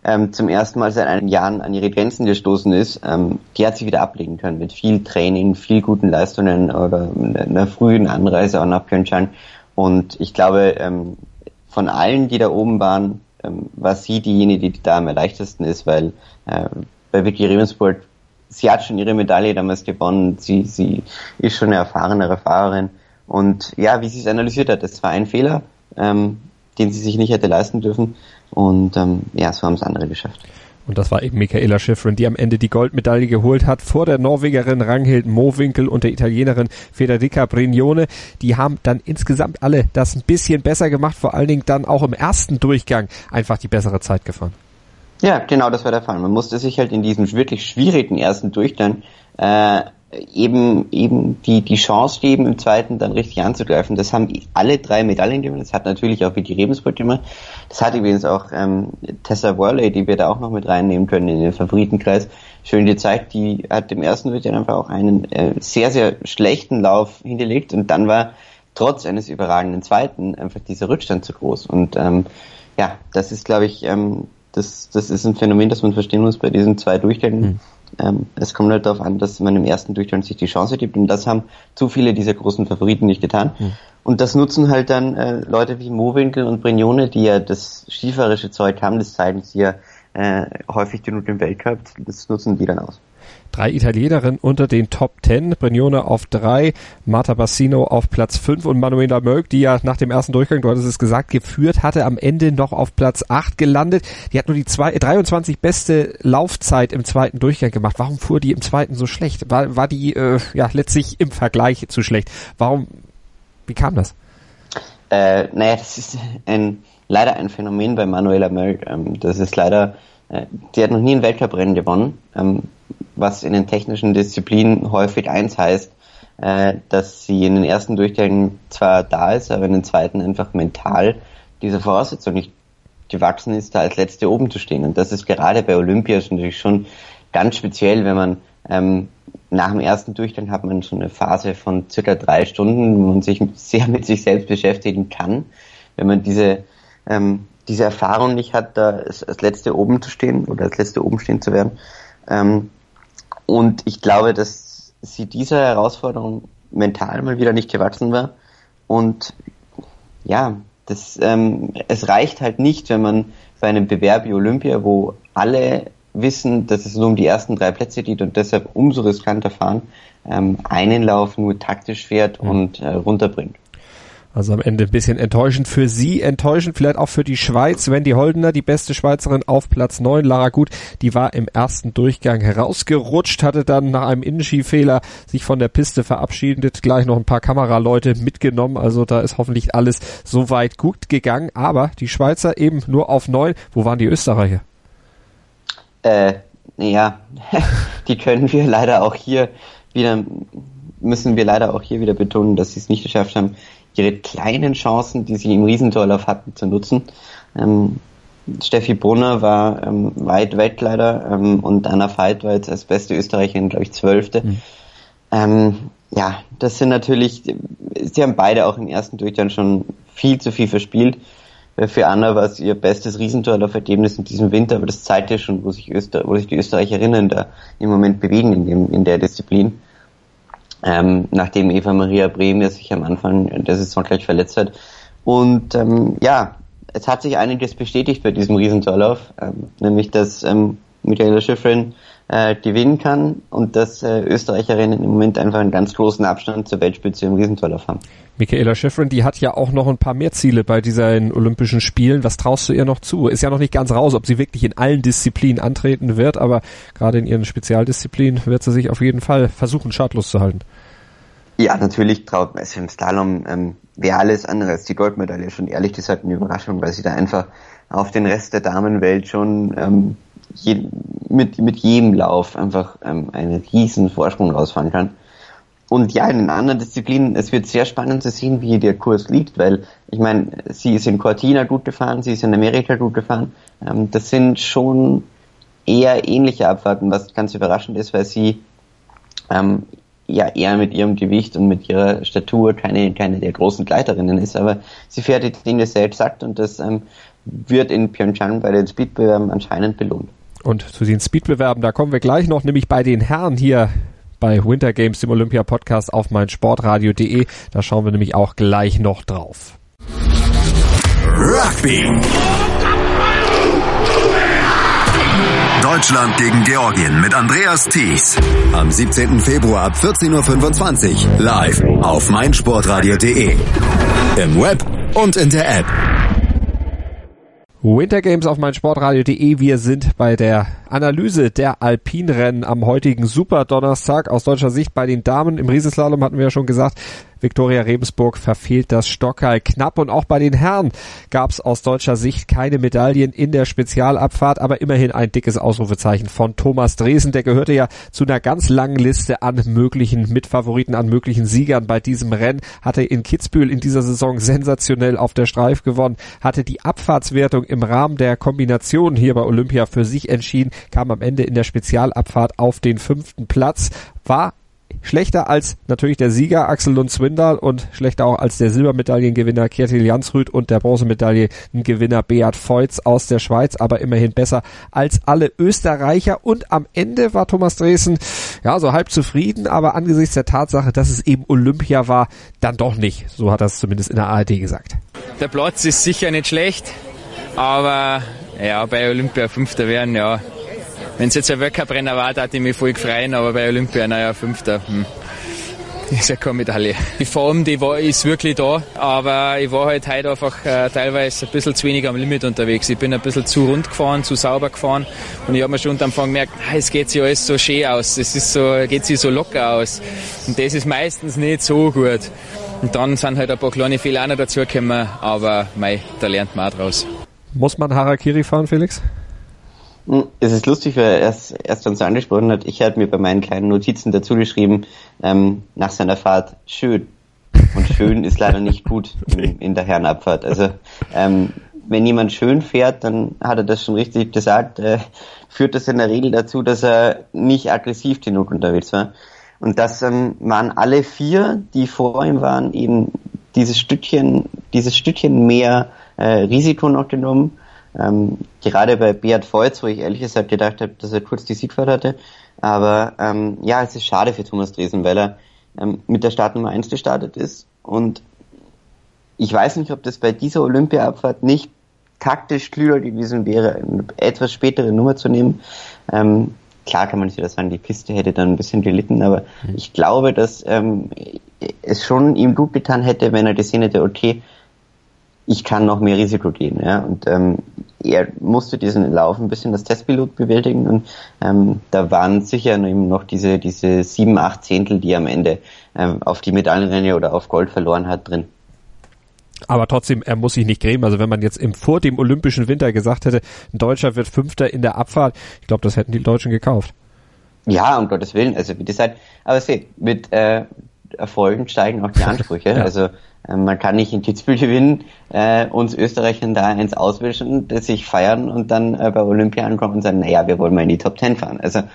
F: zum ersten Mal seit einigen Jahren an ihre Grenzen gestoßen ist, die hat sie wieder ablegen können mit viel Training, viel guten Leistungen oder einer frühen Anreise auch nach Pyeongchang. Und ich glaube, von allen, die da oben waren, war sie diejenige, die da am erleichtersten ist, weil bei Vicky Rebensburg, sie hat schon ihre Medaille damals gewonnen, sie ist schon eine erfahrenere Fahrerin. Und ja, wie sie es analysiert hat, das war ein Fehler, den sie sich nicht hätte leisten dürfen. Und so haben es andere geschafft.
B: Und das war eben Michaela Shiffrin, die am Ende die Goldmedaille geholt hat, vor der Norwegerin Ragnhild Mowinckel und der Italienerin Federica Brignone. Die haben dann insgesamt alle das ein bisschen besser gemacht, vor allen Dingen dann auch im ersten Durchgang einfach die bessere Zeit gefahren. Ja, genau, das war der Fall. Man musste sich halt in diesem wirklich schwierigen ersten Durchgang eben die Chance geben, im zweiten dann richtig anzugreifen. Das haben alle 3 Medaillen gemacht. Das hat natürlich auch Vicky Rebensburg gemacht. Das hat übrigens auch Tessa Worley, die wir da auch noch mit reinnehmen können in den Favoritenkreis, schön gezeigt. Die hat im ersten Durchgang einfach auch einen sehr, sehr schlechten Lauf hingelegt und dann war trotz eines überragenden zweiten einfach dieser Rückstand zu groß. Und das ist, glaube ich, das ist ein Phänomen, das man verstehen muss bei diesen 2 Durchgängen. Es kommt halt darauf an, dass man im ersten Durchgang sich die Chance gibt und das haben zu viele dieser großen Favoriten nicht getan. Und das nutzen halt dann Leute wie Mowinckel und Brignone, die ja das skifahrerische Zeug haben, das zeigen sie ja häufig genug im Weltcup, das nutzen die dann aus. 3 Italienerinnen unter den Top 10, Brignone auf 3, Marta Bassino auf Platz 5 und Manuela Moek, die ja nach dem ersten Durchgang, du hattest es gesagt, geführt hatte, am Ende noch auf Platz 8 gelandet. Die hat nur die 23 beste Laufzeit im zweiten Durchgang gemacht. Warum fuhr die im zweiten so schlecht? War die letztlich im Vergleich zu schlecht? Wie kam das? Das ist leider ein Phänomen bei Manuela Moek. Das ist leider, die hat noch nie ein Weltcuprennen gewonnen, was in den technischen Disziplinen häufig eins heißt, dass sie in den ersten Durchgängen zwar da ist, aber in den zweiten einfach mental dieser Voraussetzung nicht gewachsen ist, da als Letzte oben zu stehen. Und das ist gerade bei Olympia natürlich schon ganz speziell, wenn man nach dem ersten Durchgang hat man schon eine Phase von circa 3 Stunden, wo man sich sehr mit sich selbst beschäftigen kann. Wenn man diese Erfahrung nicht hat, da als Letzte oben zu stehen oder als Letzte oben stehen zu werden. Und ich glaube, dass sie dieser Herausforderung mental mal wieder nicht gewachsen war. Und ja, es reicht halt nicht, wenn man bei einem Bewerb wie Olympia, wo alle wissen, dass es nur um die ersten 3 Plätze geht und deshalb umso riskanter fahren, einen Lauf nur taktisch fährt und runterbringt. Also am Ende ein bisschen enttäuschend für sie, enttäuschend vielleicht auch für die Schweiz. Wendy Holdener, die beste Schweizerin, auf Platz 9. Lara Gut, die war im ersten Durchgang herausgerutscht, hatte dann nach einem Innenskifehler sich von der Piste verabschiedet, gleich noch ein paar Kameraleute mitgenommen. Also da ist hoffentlich alles soweit gut gegangen. Aber die Schweizer eben nur auf 9. Wo waren die Österreicher? Die können wir leider auch hier wieder, müssen wir leider auch hier wieder betonen, dass sie es nicht geschafft haben, ihre kleinen Chancen, die sie im Riesentorlauf hatten, zu nutzen. Steffi Brunner war weit weg leider und Anna Veit war jetzt als beste Österreicherin, glaube ich, 12. Das sind natürlich, sie haben beide auch im ersten Durchgang schon viel zu viel verspielt. Für Anna war es ihr bestes Riesentorlaufergebnis in diesem Winter, aber das zeigt ja schon, wo sich die Österreicherinnen da im Moment bewegen in der Disziplin. Nachdem Eva Maria Bremner sich am Anfang der Saison gleich verletzt hat. Und es hat sich einiges bestätigt bei diesem Riesentorlauf, nämlich dass Michaela Shiffrin gewinnen kann und dass Österreicherinnen im Moment einfach einen ganz großen Abstand zur Weltspitze im Riesentorlauf haben. Michaela Shiffrin, die hat ja auch noch ein paar mehr Ziele bei diesen Olympischen Spielen. Was traust du ihr noch zu? Ist ja noch nicht ganz raus, ob sie wirklich in allen Disziplinen antreten wird, aber gerade in ihren Spezialdisziplinen wird sie sich auf jeden Fall versuchen, schadlos zu halten. Ja, natürlich traut man es im Slalom. Wäre alles andere als die Goldmedaille schon ehrlich gesagt eine Überraschung, weil sie da einfach auf den Rest der Damenwelt schon mit jedem Lauf einfach einen riesen Vorsprung rausfahren kann. Und ja, in den anderen Disziplinen, es wird sehr spannend zu sehen, wie der Kurs liegt, weil ich meine, sie ist in Cortina gut gefahren, sie ist in Amerika gut gefahren. Das sind schon eher ähnliche Abfahrten, was ganz überraschend ist, weil sie
F: ja eher mit ihrem Gewicht und mit ihrer Statur keine der großen Gleiterinnen ist, aber sie fährt die Dinge sehr exakt und das wird in Pyeongchang bei den Speedbewerben anscheinend belohnt.
B: Und zu den Speedbewerben, da kommen wir gleich noch, nämlich bei den Herren hier bei Winter Games, dem Olympia-Podcast auf meinsportradio.de. Da schauen wir nämlich auch gleich noch drauf.
A: Rugby. Deutschland gegen Georgien mit Andreas Thies. Am 17. Februar ab 14.25 Uhr live auf meinsportradio.de. Im Web und in der App.
B: Winter Games auf meinsportradio.de. Wir sind bei der Analyse der Alpinrennen am heutigen Superdonnerstag. Aus deutscher Sicht bei den Damen im Riesenslalom hatten wir ja schon gesagt, Viktoria Rebensburg verfehlt das Stockheil knapp und auch bei den Herren gab es aus deutscher Sicht keine Medaillen in der Spezialabfahrt, aber immerhin ein dickes Ausrufezeichen von Thomas Dresen. Der gehörte ja zu einer ganz langen Liste an möglichen Mitfavoriten, an möglichen Siegern bei diesem Rennen, hatte in Kitzbühel in dieser Saison sensationell auf der Streif gewonnen, hatte die Abfahrtswertung im Rahmen der Kombination hier bei Olympia für sich entschieden, kam am Ende in der Spezialabfahrt auf den 5. Platz, war schlechter als natürlich der Sieger Axel Lund-Swindal und schlechter auch als der Silbermedaillengewinner Kjetil Jansrud und der Bronzemedaillengewinner Beat Feuz aus der Schweiz, aber immerhin besser als alle Österreicher. Und am Ende war Thomas Dresen ja so halb zufrieden, aber angesichts der Tatsache, dass es eben Olympia war, dann doch nicht. So hat er es zumindest in der ARD gesagt.
H: Der Platz ist sicher nicht schlecht, aber ja, bei Olympia Fünfter werden, ja. Wenn es jetzt ein Weltcup-Renner war, da ich mich voll gefreut, aber bei Olympia, naja, Fünfter, ist ja keine Medaille. Die Form, ist wirklich da, aber ich war halt heute einfach teilweise ein bisschen zu wenig am Limit unterwegs. Ich bin ein bisschen zu rund gefahren, zu sauber gefahren und ich habe mir schon am Anfang gemerkt, es geht sich alles so schön aus, es ist so, geht sich so locker aus und das ist meistens nicht so gut. Und dann sind halt ein paar kleine Fehler auch noch dazugekommen, aber da lernt man auch draus.
B: Muss man Harakiri fahren, Felix?
F: Es ist lustig, weil er es erst uns angesprochen hat. Ich hatte mir bei meinen kleinen Notizen dazu geschrieben, nach seiner Fahrt schön. Und schön ist leider nicht gut in der Herrenabfahrt. Also wenn jemand schön fährt, dann hat er das schon richtig gesagt, führt das in der Regel dazu, dass er nicht aggressiv genug unterwegs war. Und das waren alle 4, die vor ihm waren, eben dieses Stückchen mehr Risiko noch genommen. Gerade bei Beat Feuz, wo ich ehrlich gesagt gedacht habe, dass er kurz die Siegfahrt hatte. Aber es ist schade für Thomas Dresen, weil er mit der Startnummer 1 gestartet ist. Und ich weiß nicht, ob das bei dieser Olympia-Abfahrt nicht taktisch klüger gewesen wäre, eine etwas spätere Nummer zu nehmen. Klar kann man sich das sagen, die Piste hätte dann ein bisschen gelitten, aber ich glaube, dass es schon ihm gut getan hätte, wenn er gesehen hätte, okay, ich kann noch mehr Risiko gehen, ja, und er musste diesen Lauf ein bisschen das Testpilot bewältigen und da waren sicher eben noch diese 7, 8 Zehntel, die er am Ende auf die Medaillenränge oder auf Gold verloren hat, drin.
B: Aber trotzdem, er muss sich nicht grämen. Also wenn man jetzt vor dem Olympischen Winter gesagt hätte, ein Deutscher wird Fünfter in der Abfahrt, ich glaube, das hätten die Deutschen gekauft. Ja, um Gottes Willen, also wie gesagt, aber seht, mit Erfolgen steigen auch die Ansprüche, ja. Also man kann nicht in Kitzbühel gewinnen, uns Österreichern da eins auswischen, das sich feiern und dann bei Olympia ankommen und sagen, naja, wir wollen mal in die Top 10 fahren. Also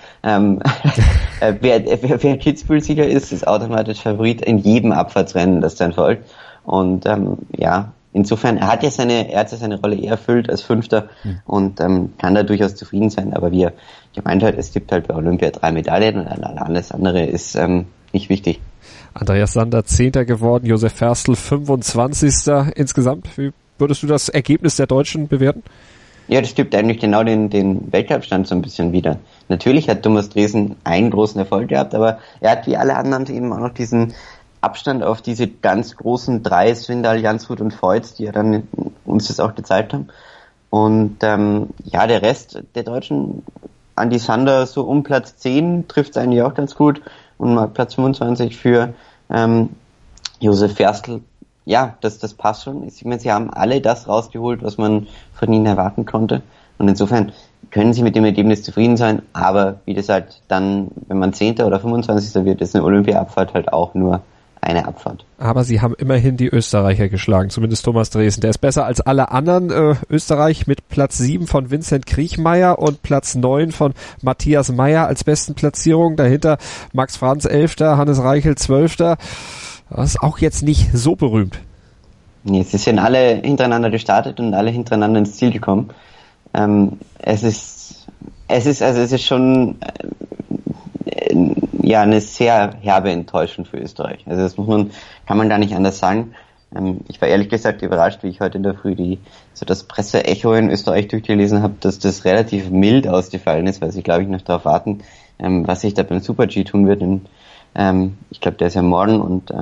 B: wer Kitzbühel-Sieger ist automatisch Favorit in jedem Abfahrtsrennen, das dann folgt. Und insofern, er hat ja seine Rolle eher erfüllt als Fünfter und kann da durchaus zufrieden sein, aber wie er gemeint hat, es gibt halt bei Olympia 3 Medaillen und alles andere ist nicht wichtig. Andreas Sander 10. geworden, Josef Ferstl 25. insgesamt. Wie würdest du das Ergebnis der Deutschen bewerten? Ja, das gibt eigentlich genau den Weltcup-Stand so ein bisschen wieder. Natürlich hat Thomas Dresen einen großen Erfolg gehabt, aber er hat wie alle anderen eben auch noch diesen Abstand auf diese ganz großen 3, Swindal, Jansrud und Feuz, die ja dann uns das auch gezeigt haben. Und der Rest der Deutschen, Andi Sander so um Platz 10, trifft es eigentlich auch ganz gut. Und mal Platz 25 für Josef Ferstl. Ja, das passt schon. Ich meine, sie haben alle das rausgeholt, was man von ihnen erwarten konnte. Und insofern können sie mit dem Ergebnis zufrieden sein. Aber wie gesagt, dann, wenn man 10. oder 25. wird, ist eine Olympia-Abfahrt halt auch nur
F: eine Abfahrt.
B: Aber sie haben immerhin die Österreicher geschlagen, zumindest Thomas Dresen. Der ist besser als alle anderen. Österreich mit Platz 7 von Vincent Kriechmeier und Platz 9 von Matthias Meyer als besten Platzierung. Dahinter Max Franz 11., Hannes Reichel 12. Das ist auch jetzt nicht so berühmt.
F: Nee, sie sind alle hintereinander gestartet und alle hintereinander ins Ziel gekommen. Es ist schon eine sehr herbe Enttäuschung für Österreich. Also das kann man gar nicht anders sagen. Ich war ehrlich gesagt überrascht, wie ich heute in der Früh das Presseecho in Österreich durchgelesen habe, dass das relativ mild ausgefallen ist, weil sie, glaube ich, noch darauf warten, was sich da beim Super-G tun wird. Ich glaube, der ist ja morgen und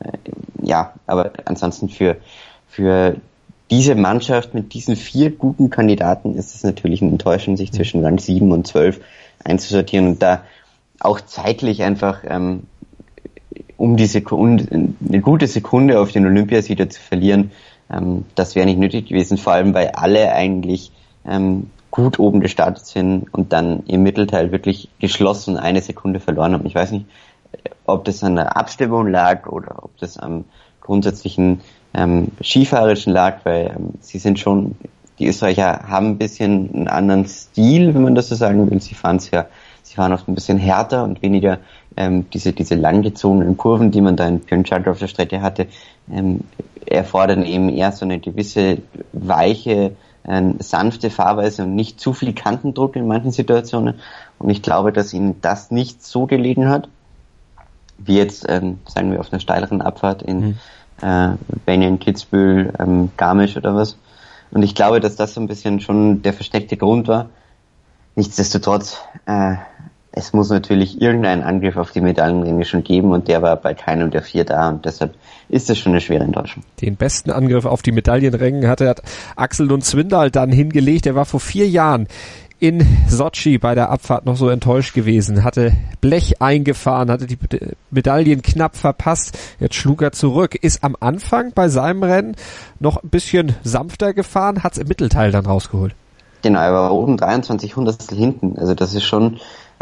F: aber ansonsten für diese Mannschaft mit diesen 4 guten Kandidaten ist es natürlich eine Enttäuschung, sich zwischen Rang 7 und 12 einzusortieren und da auch zeitlich einfach um eine gute Sekunde auf den Olympiasieger zu verlieren, das wäre nicht nötig gewesen, vor allem weil alle eigentlich gut oben gestartet sind und dann im Mittelteil wirklich geschlossen 1 Sekunde verloren haben. Ich weiß nicht, ob das an der Abstimmung lag oder ob das am grundsätzlichen Skifahrerischen lag, weil die Österreicher haben ein bisschen einen anderen Stil, wenn man das so sagen will. Sie fahren oft ein bisschen härter und weniger diese langgezogenen Kurven, die man da in Pyeongchang auf der Strecke hatte, erfordern eben eher so eine gewisse weiche, sanfte Fahrweise und nicht zu viel Kantendruck in manchen Situationen. Und ich glaube, dass ihnen das nicht so gelegen hat, wie jetzt, sagen wir, auf einer steileren Abfahrt in Benjen, Kitzbühel, Garmisch oder was. Und ich glaube, dass das so ein bisschen schon der versteckte Grund war. Nichtsdestotrotz, es muss natürlich irgendeinen Angriff auf die Medaillenränge schon geben und der war bei keinem der 4 da und deshalb ist das schon eine schwere Enttäuschung.
B: Den besten Angriff auf die Medaillenränge hat Axel Lund Zwindal dann hingelegt. Er war vor 4 Jahren in Sotschi bei der Abfahrt noch so enttäuscht gewesen, hatte Blech eingefahren, hatte die Medaillen knapp verpasst, jetzt schlug er zurück, ist am Anfang bei seinem Rennen noch ein bisschen sanfter gefahren, hat es im Mittelteil dann rausgeholt.
F: Genau, er war oben 23 Hundertstel hinten, also das ist schon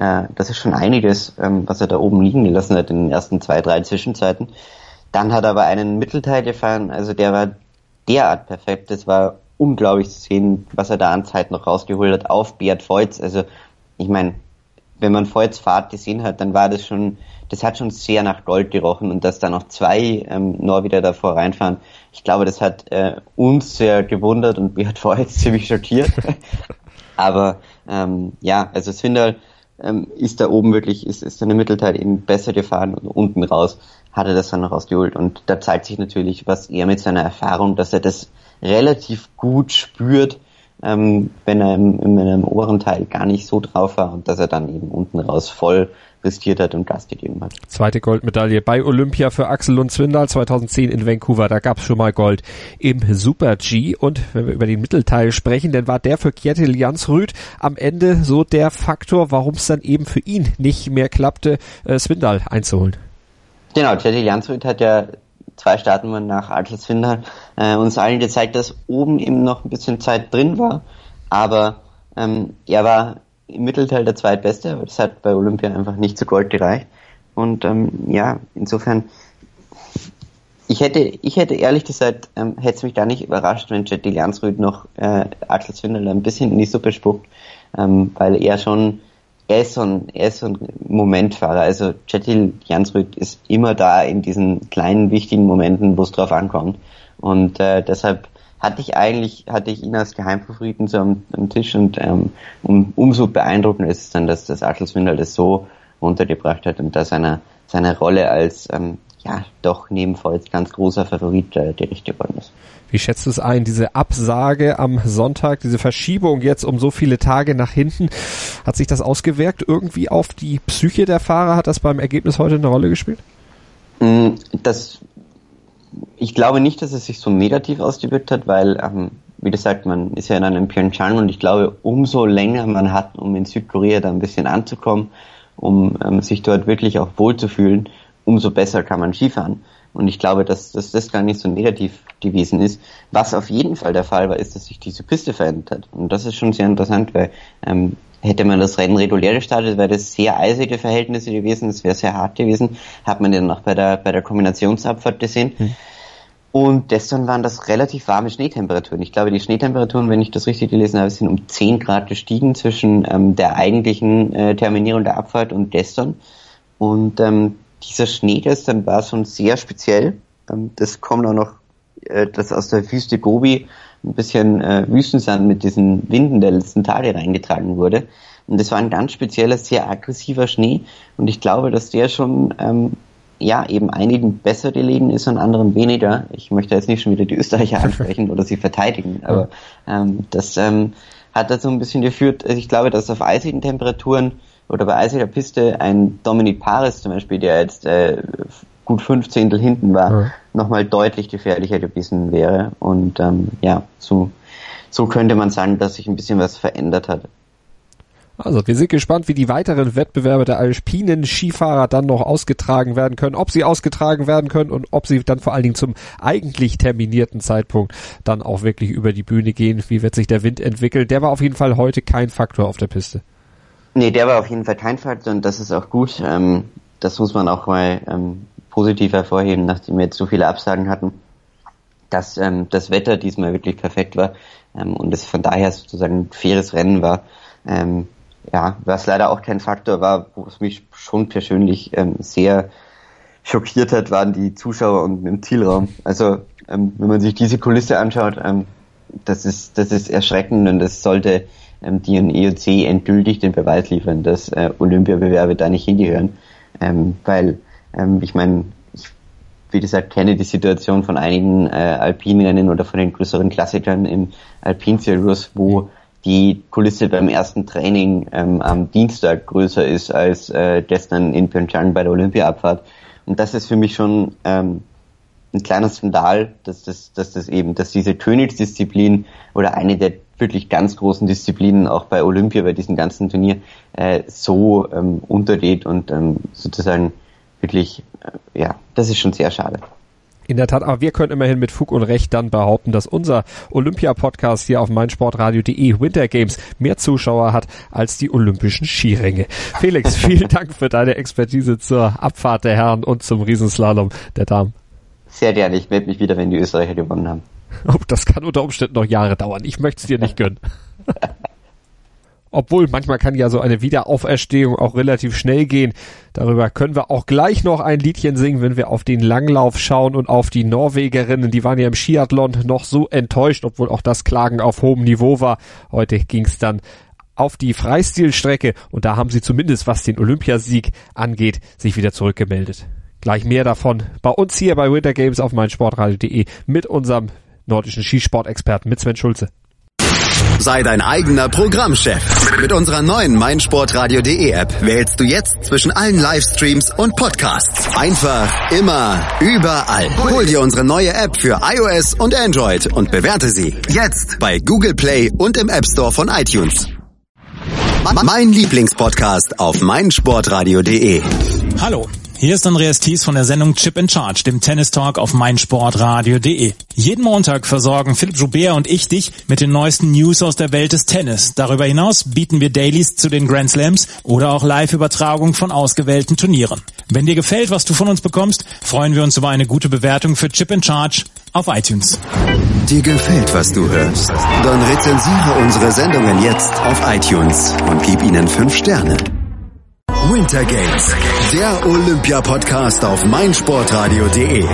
F: einiges, was er da oben liegen gelassen hat in den ersten 2, 3 Zwischenzeiten. Dann hat er aber einen Mittelteil gefahren, also der war derart perfekt, das war unglaublich zu sehen, was er da an Zeit noch rausgeholt hat auf Beat Feuz. Also ich meine, wenn man Feuz Fahrt gesehen hat, dann war das hat schon sehr nach Gold gerochen und dass da noch 2 Norweger davor reinfahren, ich glaube, das hat uns sehr gewundert und Beat Feuz ziemlich schockiert. Aber also Svindal ist da oben wirklich, ist dann im Mittelteil eben besser gefahren und unten raus hat er das dann noch rausgeholt und da zeigt sich natürlich, was er mit seiner Erfahrung, dass er das relativ gut spürt, wenn er im oberen Teil gar nicht so drauf war und dass er dann eben unten raus voll riskiert hat und Gas gegeben hat.
B: 2. Goldmedaille bei Olympia für Axel Lund Zwindal 2010 in Vancouver, da gab es schon mal Gold im Super-G und wenn wir über den Mittelteil sprechen, dann war der für Kjetil Jansrud am Ende so der Faktor, warum es dann eben für ihn nicht mehr klappte, Zwindal einzuholen.
F: Genau, Kjetil Jansrud hat ja 2 Starten nach Axel Svindal uns allen gezeigt, dass oben eben noch ein bisschen Zeit drin war, aber er war im Mittelteil der Zweitbeste, aber das hat bei Olympia einfach nicht zu Gold gereicht und insofern ich hätte ehrlich gesagt, hätte es mich da nicht überrascht, wenn Kjetil Jansrud noch Axel Svindal ein bisschen in die Suppe spuckt, weil er ist so ein Momentfahrer. Also Kjetil Jansrud ist immer da in diesen kleinen, wichtigen Momenten, wo es drauf ankommt. Und deshalb hatte ich ihn als Geheimfavoriten so am Tisch und umso beeindruckender ist es dann, dass Axel Svindal das so runtergebracht hat und da seine Rolle als doch neben Feuz ganz großer Favorit gerecht geworden ist.
B: Wie schätzt du es ein, diese Absage am Sonntag, diese Verschiebung jetzt um so viele Tage nach hinten, hat sich das ausgewirkt irgendwie auf die Psyche der Fahrer? Hat das beim Ergebnis heute eine Rolle gespielt?
F: Ich glaube nicht, dass es sich so negativ ausgewirkt hat, weil, wie gesagt, man ist ja dann in Pyeongchang und ich glaube, umso länger man hat, um in Südkorea da ein bisschen anzukommen, um sich dort wirklich auch wohlzufühlen, umso besser kann man Skifahren. Und ich glaube, dass das gar nicht so negativ gewesen ist. Was auf jeden Fall der Fall war, ist, dass sich diese Piste verändert hat. Und das ist schon sehr interessant, weil hätte man das Rennen regulär gestartet, wäre das sehr eisige Verhältnisse gewesen, es wäre sehr hart gewesen, hat man dann auch bei der Kombinationsabfahrt gesehen. Und gestern waren das relativ warme Schneetemperaturen. Ich glaube, die Schneetemperaturen, wenn ich das richtig gelesen habe, sind um 10 Grad gestiegen zwischen der eigentlichen Terminierung der Abfahrt und gestern. Und dieser Schnee gestern war schon sehr speziell. Das kommt auch noch, das aus der Wüste Gobi ein bisschen Wüstensand mit diesen Winden der letzten Tage reingetragen wurde. Und das war ein ganz spezieller, sehr aggressiver Schnee. Und ich glaube, dass der schon eben einigen besser gelegen ist und anderen weniger. Ich möchte jetzt nicht schon wieder die Österreicher ansprechen oder sie verteidigen, aber das hat dazu ein bisschen geführt. Also ich glaube, dass auf eisigen Temperaturen oder bei eisiger Piste ein Dominic Paris zum Beispiel, der jetzt gut 15 hinten war, nochmal deutlich gefährlicher gewesen wäre. Und so könnte man sagen, dass sich ein bisschen was verändert hat.
B: Also wir sind gespannt, wie die weiteren Wettbewerbe der alpinen Skifahrer dann noch ausgetragen werden können, ob sie ausgetragen werden können und ob sie dann vor allen Dingen zum eigentlich terminierten Zeitpunkt dann auch wirklich über die Bühne gehen. Wie wird sich der Wind entwickeln? Der war auf jeden Fall heute kein Faktor auf der Piste.
F: Nee, der war auf jeden Fall kein Faktor und das ist auch gut. Das muss man auch mal positiv hervorheben, nachdem wir jetzt so viele Absagen hatten, dass das Wetter diesmal wirklich perfekt war und es von daher sozusagen ein faires Rennen war. Was leider auch kein Faktor war, wo es mich schon persönlich sehr schockiert hat, waren die Zuschauer unten im Zielraum. Also wenn man sich diese Kulisse anschaut, das ist erschreckend und das sollte die IOC endgültig den Beweis liefern, dass Olympiabewerbe da nicht hingehören. Weil ich meine, ich, wie gesagt, kenne die Situation von einigen Alpinrennen oder von den größeren Klassikern im Alpin-Cirrus, wo die Kulisse beim ersten Training am Dienstag größer ist als gestern in Pyeongchang bei der Olympiaabfahrt. Und das ist für mich schon ein kleiner Skandal, dass diese Königsdisziplin oder eine der wirklich ganz großen Disziplinen auch bei Olympia, bei diesem ganzen Turnier, so untergeht und sozusagen wirklich, das ist schon sehr schade.
B: In der Tat, aber wir können immerhin mit Fug und Recht dann behaupten, dass unser Olympia-Podcast hier auf meinsportradio.de Winter Games mehr Zuschauer hat als die olympischen Skiränge. Felix, vielen Dank für deine Expertise zur Abfahrt der Herren und zum Riesenslalom der Damen.
F: Sehr gerne, ich melde mich wieder, wenn die Österreicher gewonnen haben.
B: Oh, das kann unter Umständen noch Jahre dauern. Ich möchte es dir nicht gönnen. Obwohl, manchmal kann ja so eine Wiederauferstehung auch relativ schnell gehen. Darüber können wir auch gleich noch ein Liedchen singen, wenn wir auf den Langlauf schauen und auf die Norwegerinnen. Die waren ja im Skiathlon noch so enttäuscht, obwohl auch das Klagen auf hohem Niveau war. Heute ging es dann auf die Freistilstrecke und da haben sie zumindest, was den Olympiasieg angeht, sich wieder zurückgemeldet. Gleich mehr davon bei uns hier bei Winter Games auf meinsportradio.de mit unserem nordischen Skisportexperten, mit Sven Schulze.
A: Sei dein eigener Programmchef. Mit unserer neuen meinsportradio.de App wählst du jetzt zwischen allen Livestreams und Podcasts. Einfach, immer, überall. Hol dir unsere neue App für iOS und Android und bewerte sie jetzt bei Google Play und im App Store von iTunes. Mein Lieblingspodcast auf meinsportradio.de.
I: Hallo. Hier ist Andreas Thies von der Sendung Chip in Charge, dem Tennis-Talk auf meinsportradio.de. Jeden Montag versorgen Philipp Joubert und ich dich mit den neuesten News aus der Welt des Tennis. Darüber hinaus bieten wir Dailies zu den Grand Slams oder auch Live-Übertragung von ausgewählten Turnieren. Wenn dir gefällt, was du von uns bekommst, freuen wir uns über eine gute Bewertung für Chip in Charge auf iTunes.
A: Dir gefällt, was du hörst? Dann rezensiere unsere Sendungen jetzt auf iTunes und gib ihnen 5 Sterne. Winter Games, der Olympia-Podcast auf meinsportradio.de.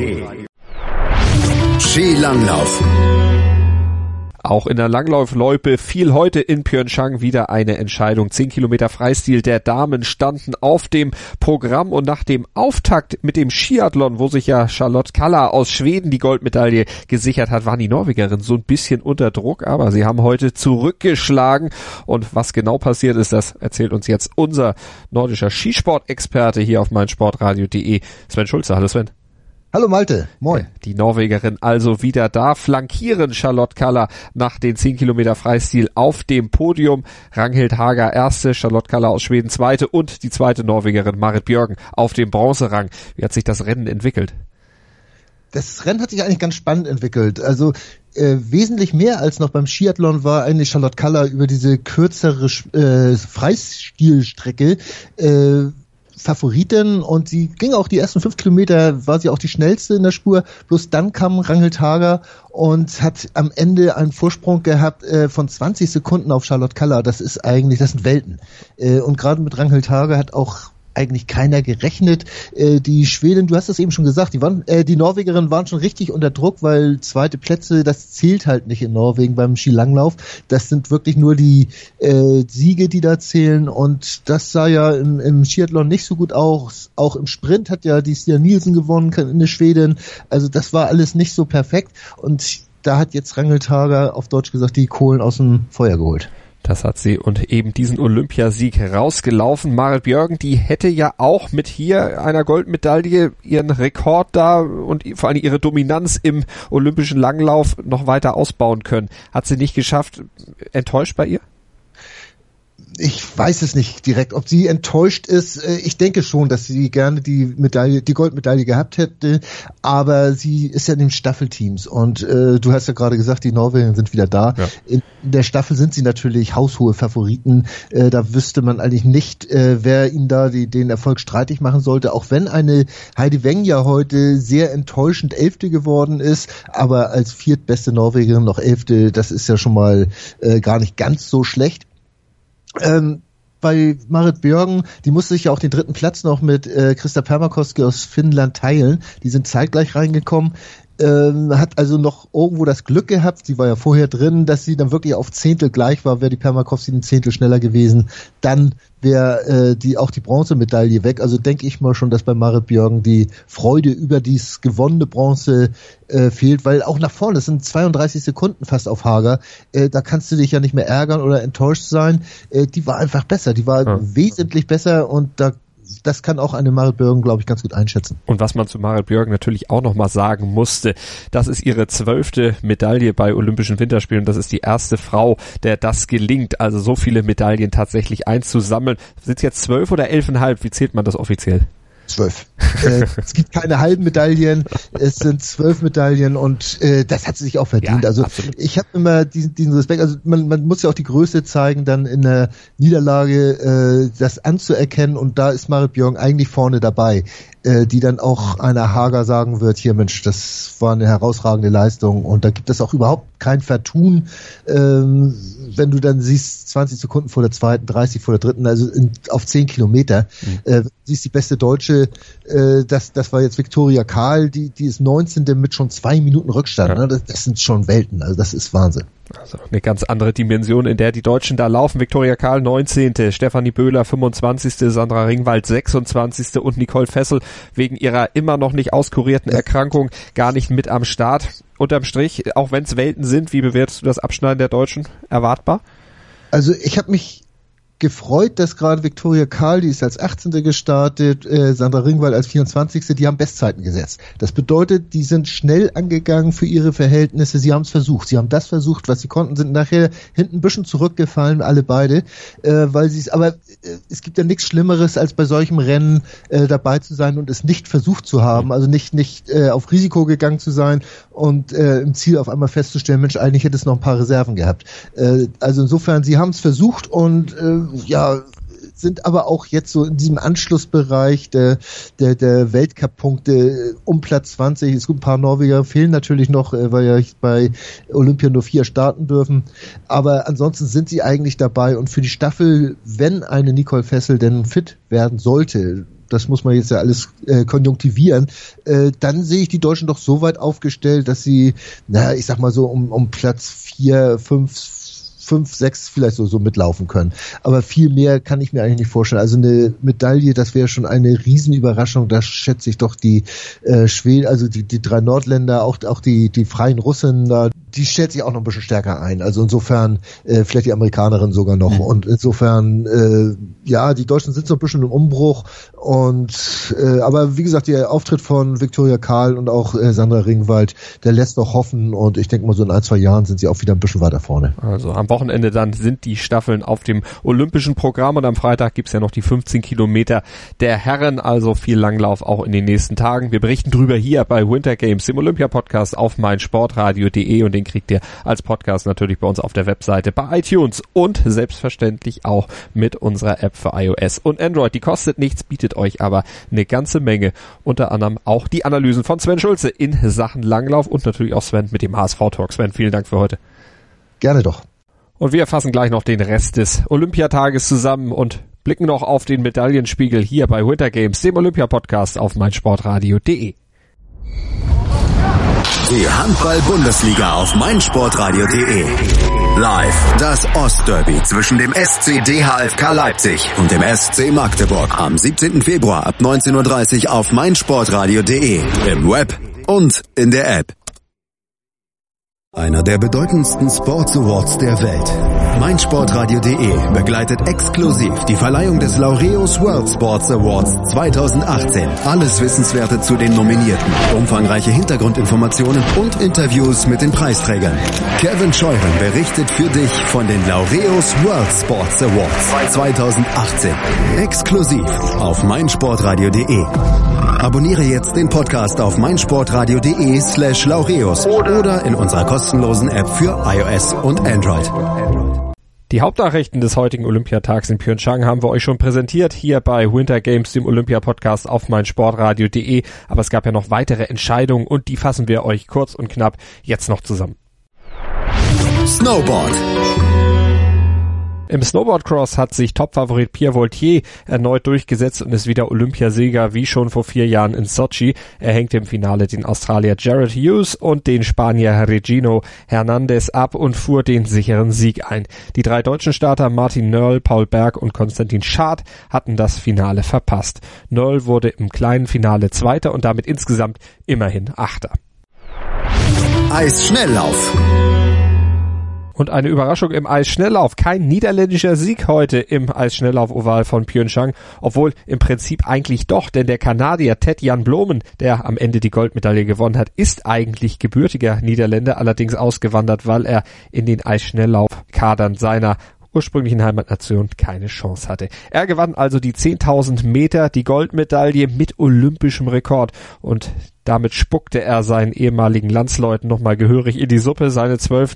A: Skilanglauf.
B: Auch in der Langlaufloipe fiel heute in Pyeongchang wieder eine Entscheidung. 10 Kilometer Freistil der Damen standen auf dem Programm und nach dem Auftakt mit dem Skiathlon, wo sich ja Charlotte Kalla aus Schweden die Goldmedaille gesichert hat, waren die Norwegerinnen so ein bisschen unter Druck, aber sie haben heute zurückgeschlagen und was genau passiert ist, das erzählt uns jetzt unser nordischer Skisportexperte hier auf meinsportradio.de, Sven Schulze. Hallo Sven.
J: Hallo Malte, moin.
B: Die Norwegerin also wieder da, flankieren Charlotte Kalla nach den 10 Kilometer Freistil auf dem Podium. Ragnhild Haga erste, Charlotte Kalla aus Schweden zweite und die zweite Norwegerin Marit Björgen auf dem Bronzerang. Wie hat sich das Rennen entwickelt?
J: Das Rennen hat sich eigentlich ganz spannend entwickelt. Also wesentlich mehr als noch beim Skiathlon war eigentlich Charlotte Kalla über diese kürzere Freistilstrecke Favoritin, und sie ging auch die ersten 5 Kilometer, war sie auch die schnellste in der Spur, bloß dann kam Ragnhild Hager und hat am Ende einen Vorsprung gehabt von 20 Sekunden auf Charlotte Kalla. Das sind Welten. Und gerade mit Ragnhild Hager hat auch eigentlich keiner gerechnet. Die Schwedin, du hast es eben schon gesagt, die Norwegerinnen waren schon richtig unter Druck, weil zweite Plätze, das zählt halt nicht in Norwegen beim Skilanglauf. Das sind wirklich nur die Siege, die da zählen, und das sah ja im Skiathlon nicht so gut aus. Auch im Sprint hat ja die Stina Nielsen gewonnen, eine Schwedin. Also das war alles nicht so perfekt, und da hat jetzt Ragnhild Hager auf Deutsch gesagt die Kohlen aus dem Feuer geholt.
B: Das hat sie, und eben diesen Olympiasieg rausgelaufen. Marit Björgen, die hätte ja auch mit hier einer Goldmedaille ihren Rekord da und vor allem ihre Dominanz im olympischen Langlauf noch weiter ausbauen können. Hat sie nicht geschafft. Enttäuscht bei ihr?
J: Ich weiß es nicht direkt, ob sie enttäuscht ist. Ich denke schon, dass sie gerne die Goldmedaille gehabt hätte, aber sie ist ja in den Staffelteams, und du hast ja gerade gesagt, die Norweger sind wieder da. Ja. In der Staffel sind sie natürlich haushohe Favoriten. Da wüsste man eigentlich nicht, wer ihnen da den Erfolg streitig machen sollte, auch wenn eine Heidi Weng ja heute sehr enttäuschend 11. geworden ist, aber als viertbeste Norwegerin noch 11., das ist ja schon mal gar nicht ganz so schlecht. Bei Marit Björgen, die musste sich ja auch den 3. Platz noch mit Krista Permakoski aus Finnland teilen. Die sind zeitgleich reingekommen. Hat also noch irgendwo das Glück gehabt, sie war ja vorher drin, dass sie dann wirklich auf Zehntel gleich war. Wäre die Permakoski ein Zehntel schneller gewesen, dann wäre auch die Bronzemedaille weg. Also denke ich mal schon, dass bei Marit Björgen die Freude über dies gewonnene Bronze fehlt, weil auch nach vorne, das sind 32 Sekunden fast auf Hager, da kannst du dich ja nicht mehr ärgern oder enttäuscht sein. Die war einfach besser, die war wesentlich besser, und das kann auch eine Marit Björgen, glaube ich, ganz gut einschätzen.
B: Und was man zu Marit Björgen natürlich auch nochmal sagen musste, das ist ihre 12. Medaille bei Olympischen Winterspielen, und das ist die erste Frau, der das gelingt, also so viele Medaillen tatsächlich einzusammeln. Sind es jetzt 12 oder 11,5? Wie zählt man das offiziell?
J: 12. Es gibt keine halben Medaillen, es sind 12 Medaillen, und das hat sie sich auch verdient. Ja, also absolut. Ich habe immer diesen Respekt, also man muss ja auch die Größe zeigen, dann in der Niederlage das anzuerkennen, und da ist Marit Björgen eigentlich vorne dabei, die dann auch einer Hager sagen wird, hier Mensch, das war eine herausragende Leistung, und da gibt es auch überhaupt kein Vertun, wenn du dann siehst, 20 Sekunden vor der zweiten, 30 vor der dritten, also auf 10 Kilometer, siehst die beste Deutsche, das war jetzt Viktoria Kahl, die ist 19. mit schon 2 Minuten Rückstand, ne? Das sind schon Welten, also das ist Wahnsinn.
B: Also eine ganz andere Dimension, in der die Deutschen da laufen. Viktoria Kahl 19., Stefanie Böhler 25., Sandra Ringwald 26. und Nicole Fessel wegen ihrer immer noch nicht auskurierten Erkrankung gar nicht mit am Start. Unterm Strich, auch wenn es Welten sind, wie bewertest du das Abschneiden der Deutschen? Erwartbar?
J: Also ich habe mich gefreut, dass gerade Viktoria Kahl, die ist als 18. gestartet, Sandra Ringwald als 24. Die haben Bestzeiten gesetzt. Das bedeutet, die sind schnell angegangen für ihre Verhältnisse. Sie haben es versucht. Sie haben das versucht, was sie konnten, sind nachher hinten ein bisschen zurückgefallen, alle beide, aber es gibt ja nichts Schlimmeres, als bei solchem Rennen dabei zu sein und es nicht versucht zu haben, also nicht auf Risiko gegangen zu sein und im Ziel auf einmal festzustellen, Mensch, eigentlich hätte es noch ein paar Reserven gehabt. Also insofern, sie haben es versucht, und sind aber auch jetzt so in diesem Anschlussbereich der Weltcup-Punkte um Platz 20. Es gibt ein paar Norweger, fehlen natürlich noch, weil ja bei Olympia nur 4 starten dürfen. Aber ansonsten sind sie eigentlich dabei, und für die Staffel, wenn eine Nicole Fessel denn fit werden sollte, das muss man jetzt ja alles konjunktivieren, dann sehe ich die Deutschen doch so weit aufgestellt, dass sie, ich sag mal so um Platz 4, 5, 6 vielleicht so mitlaufen können. Aber viel mehr kann ich mir eigentlich nicht vorstellen. Also eine Medaille, das wäre schon eine Riesenüberraschung. Da schätze ich doch die Schweden, also die 3 Nordländer, auch die freien Russen, die stellt sich auch noch ein bisschen stärker ein. Also insofern vielleicht die Amerikanerin sogar noch. Und insofern, die Deutschen sind so ein bisschen im Umbruch. Aber wie gesagt, der Auftritt von Viktoria Kahl und auch Sandra Ringwald, der lässt noch hoffen. Und ich denke mal, so in 1-2 Jahren sind sie auch wieder ein bisschen weiter vorne.
B: Also am Wochenende dann sind die Staffeln auf dem olympischen Programm, und am Freitag gibt's ja noch die 15 Kilometer der Herren. Also viel Langlauf auch in den nächsten Tagen. Wir berichten drüber hier bei Winter Games, dem Olympia-Podcast auf meinsportradio.de, und den den kriegt ihr als Podcast natürlich bei uns auf der Webseite, bei iTunes und selbstverständlich auch mit unserer App für iOS und Android. Die kostet nichts, bietet euch aber eine ganze Menge. Unter anderem auch die Analysen von Sven Schulze in Sachen Langlauf und natürlich auch Sven mit dem HSV-Talk. Sven, vielen Dank für heute.
J: Gerne doch.
B: Und wir fassen gleich noch den Rest des Olympiatages zusammen und blicken noch auf den Medaillenspiegel hier bei Winter Games, dem Olympia-Podcast auf meinsportradio.de.
A: Die Handball-Bundesliga auf meinsportradio.de. Live das Ostderby zwischen dem SC DHFK Leipzig und dem SC Magdeburg am 17. Februar ab 19:30 Uhr auf meinsportradio.de, im Web und in der App. Einer der bedeutendsten Sports Awards der Welt. meinsportradio.de begleitet exklusiv die Verleihung des Laureus World Sports Awards 2018. Alles Wissenswerte zu den Nominierten, umfangreiche Hintergrundinformationen und Interviews mit den Preisträgern. Kevin Scheuren berichtet für dich von den Laureus World Sports Awards 2018. Exklusiv auf meinsportradio.de. Abonniere jetzt den Podcast auf meinsportradio.de/Laureus oder in unserer kostenlosen App für iOS und Android.
B: Die Hauptnachrichten des heutigen Olympiatags in Pyeongchang haben wir euch schon präsentiert, hier bei Winter Games, dem Olympia-Podcast auf meinsportradio.de. Aber es gab ja noch weitere Entscheidungen und die fassen wir euch kurz und knapp jetzt noch zusammen.
A: Snowboard.
B: Im Snowboardcross hat sich Topfavorit Pierre Vaultier erneut durchgesetzt und ist wieder Olympiasieger wie schon vor 4 Jahren in Sochi. Er hängte im Finale den Australier Jared Hughes und den Spanier Regino Hernandez ab und fuhr den sicheren Sieg ein. Die 3 deutschen Starter Martin Nörl, Paul Berg und Konstantin Schad hatten das Finale verpasst. Nörl wurde im kleinen Finale Zweiter und damit insgesamt immerhin Achter.
A: Eisschnelllauf.
B: Und eine Überraschung im Eisschnelllauf. Kein niederländischer Sieg heute im Eisschnelllauf-Oval von Pyeongchang, obwohl im Prinzip eigentlich doch, denn der Kanadier Ted-Jan Bloemen, der am Ende die Goldmedaille gewonnen hat, ist eigentlich gebürtiger Niederländer, allerdings ausgewandert, weil er in den Eisschnelllaufkadern seiner ursprünglichen Heimatnation keine Chance hatte. Er gewann also die 10.000 Meter, die Goldmedaille mit olympischem Rekord und damit spuckte er seinen ehemaligen Landsleuten nochmal gehörig in die Suppe. Seine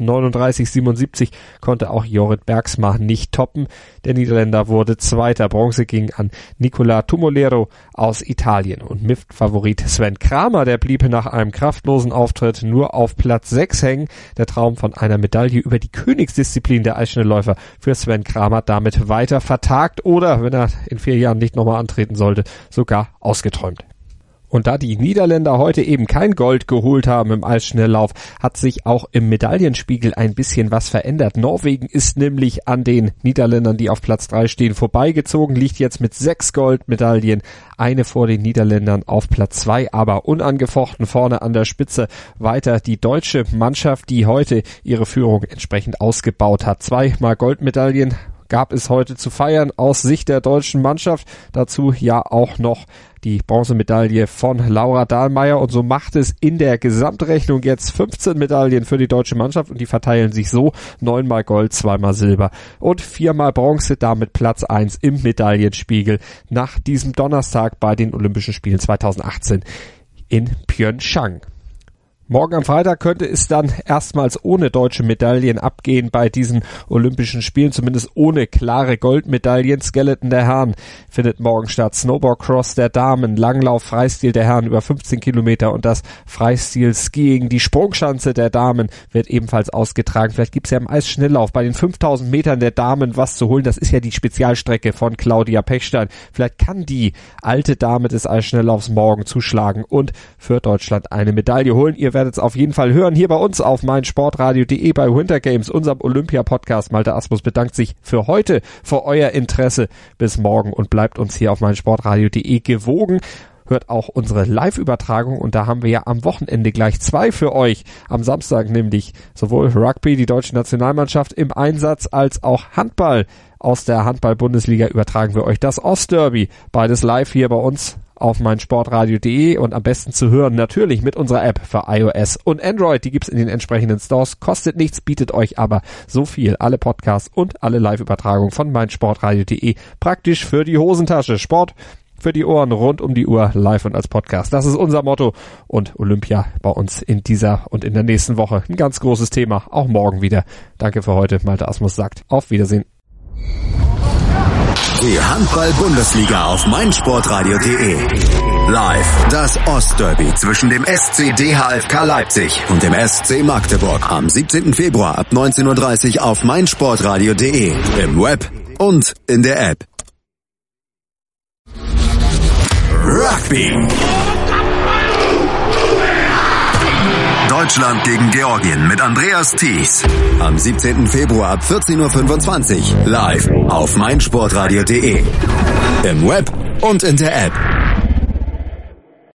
B: 12:39,77 konnte auch Jorrit Bergsma nicht toppen. Der Niederländer wurde Zweiter. Bronze ging an Nicola Tumolero aus Italien. Und Mitfavorit Sven Kramer, der blieb nach einem kraftlosen Auftritt nur auf Platz 6 hängen. Der Traum von einer Medaille über die Königsdisziplin der Eisschnellläufer für Sven Kramer damit weiter vertagt oder, wenn er in 4 Jahren nicht nochmal antreten sollte, sogar ausgeträumt. Und da die Niederländer heute eben kein Gold geholt haben im Eisschnelllauf, hat sich auch im Medaillenspiegel ein bisschen was verändert. Norwegen ist nämlich an den Niederländern, die auf Platz 3 stehen, vorbeigezogen, liegt jetzt mit 6 Goldmedaillen, eine vor den Niederländern auf Platz 2, aber unangefochten vorne an der Spitze weiter die deutsche Mannschaft, die heute ihre Führung entsprechend ausgebaut hat. 2-mal Goldmedaillen gab es heute zu feiern aus Sicht der deutschen Mannschaft. Dazu ja auch noch die Bronzemedaille von Laura Dahlmeier und so macht es in der Gesamtrechnung jetzt 15 Medaillen für die deutsche Mannschaft und die verteilen sich so: 9-mal Gold, 2-mal Silber und 4-mal Bronze, damit Platz 1 im Medaillenspiegel nach diesem Donnerstag bei den Olympischen Spielen 2018 in Pyeongchang. Morgen am Freitag könnte es dann erstmals ohne deutsche Medaillen abgehen bei diesen Olympischen Spielen, zumindest ohne klare Goldmedaillen. Skeleton der Herren findet morgen statt, Snowboardcross der Damen, Langlauf, Freistil der Herren über 15 Kilometer und das Freistil-Skiing. Die Sprungschanze der Damen wird ebenfalls ausgetragen. Vielleicht gibt es ja im Eisschnelllauf bei den 5000 Metern der Damen was zu holen. Das ist ja die Spezialstrecke von Claudia Pechstein. Vielleicht kann die alte Dame des Eisschnelllaufs morgen zuschlagen und für Deutschland eine Medaille holen. Ihr werdet es auf jeden Fall hören hier bei uns auf meinsportradio.de bei Winter Games, unserem Olympia-Podcast. Malte Asmus bedankt sich für heute für euer Interesse. Bis morgen und bleibt uns hier auf meinsportradio.de gewogen. Hört auch unsere Live-Übertragung und da haben wir ja am Wochenende gleich 2 für euch. Am Samstag nämlich sowohl Rugby, die deutsche Nationalmannschaft im Einsatz, als auch Handball. Aus der Handball-Bundesliga übertragen wir euch das Ostderby. Beides live hier bei uns auf meinsportradio.de und am besten zu hören natürlich mit unserer App für iOS und Android. Die gibt's in den entsprechenden Stores, kostet nichts, bietet euch aber so viel. Alle Podcasts und alle Live-Übertragungen von meinsportradio.de praktisch für die Hosentasche. Sport für die Ohren rund um die Uhr, live und als Podcast. Das ist unser Motto. Und Olympia bei uns in dieser und in der nächsten Woche ein ganz großes Thema. Auch morgen wieder. Danke für heute. Malte Asmus sagt auf Wiedersehen.
A: Die Handball-Bundesliga auf meinsportradio.de. Live das Ostderby zwischen dem SC DHFK Leipzig und dem SC Magdeburg am 17. Februar ab 19:30 Uhr auf meinsportradio.de, im Web und in der App. Rugby. Deutschland gegen Georgien mit Andreas Thies. Am 17. Februar ab 14:25 Uhr live auf meinsportradio.de. Im Web und in der App.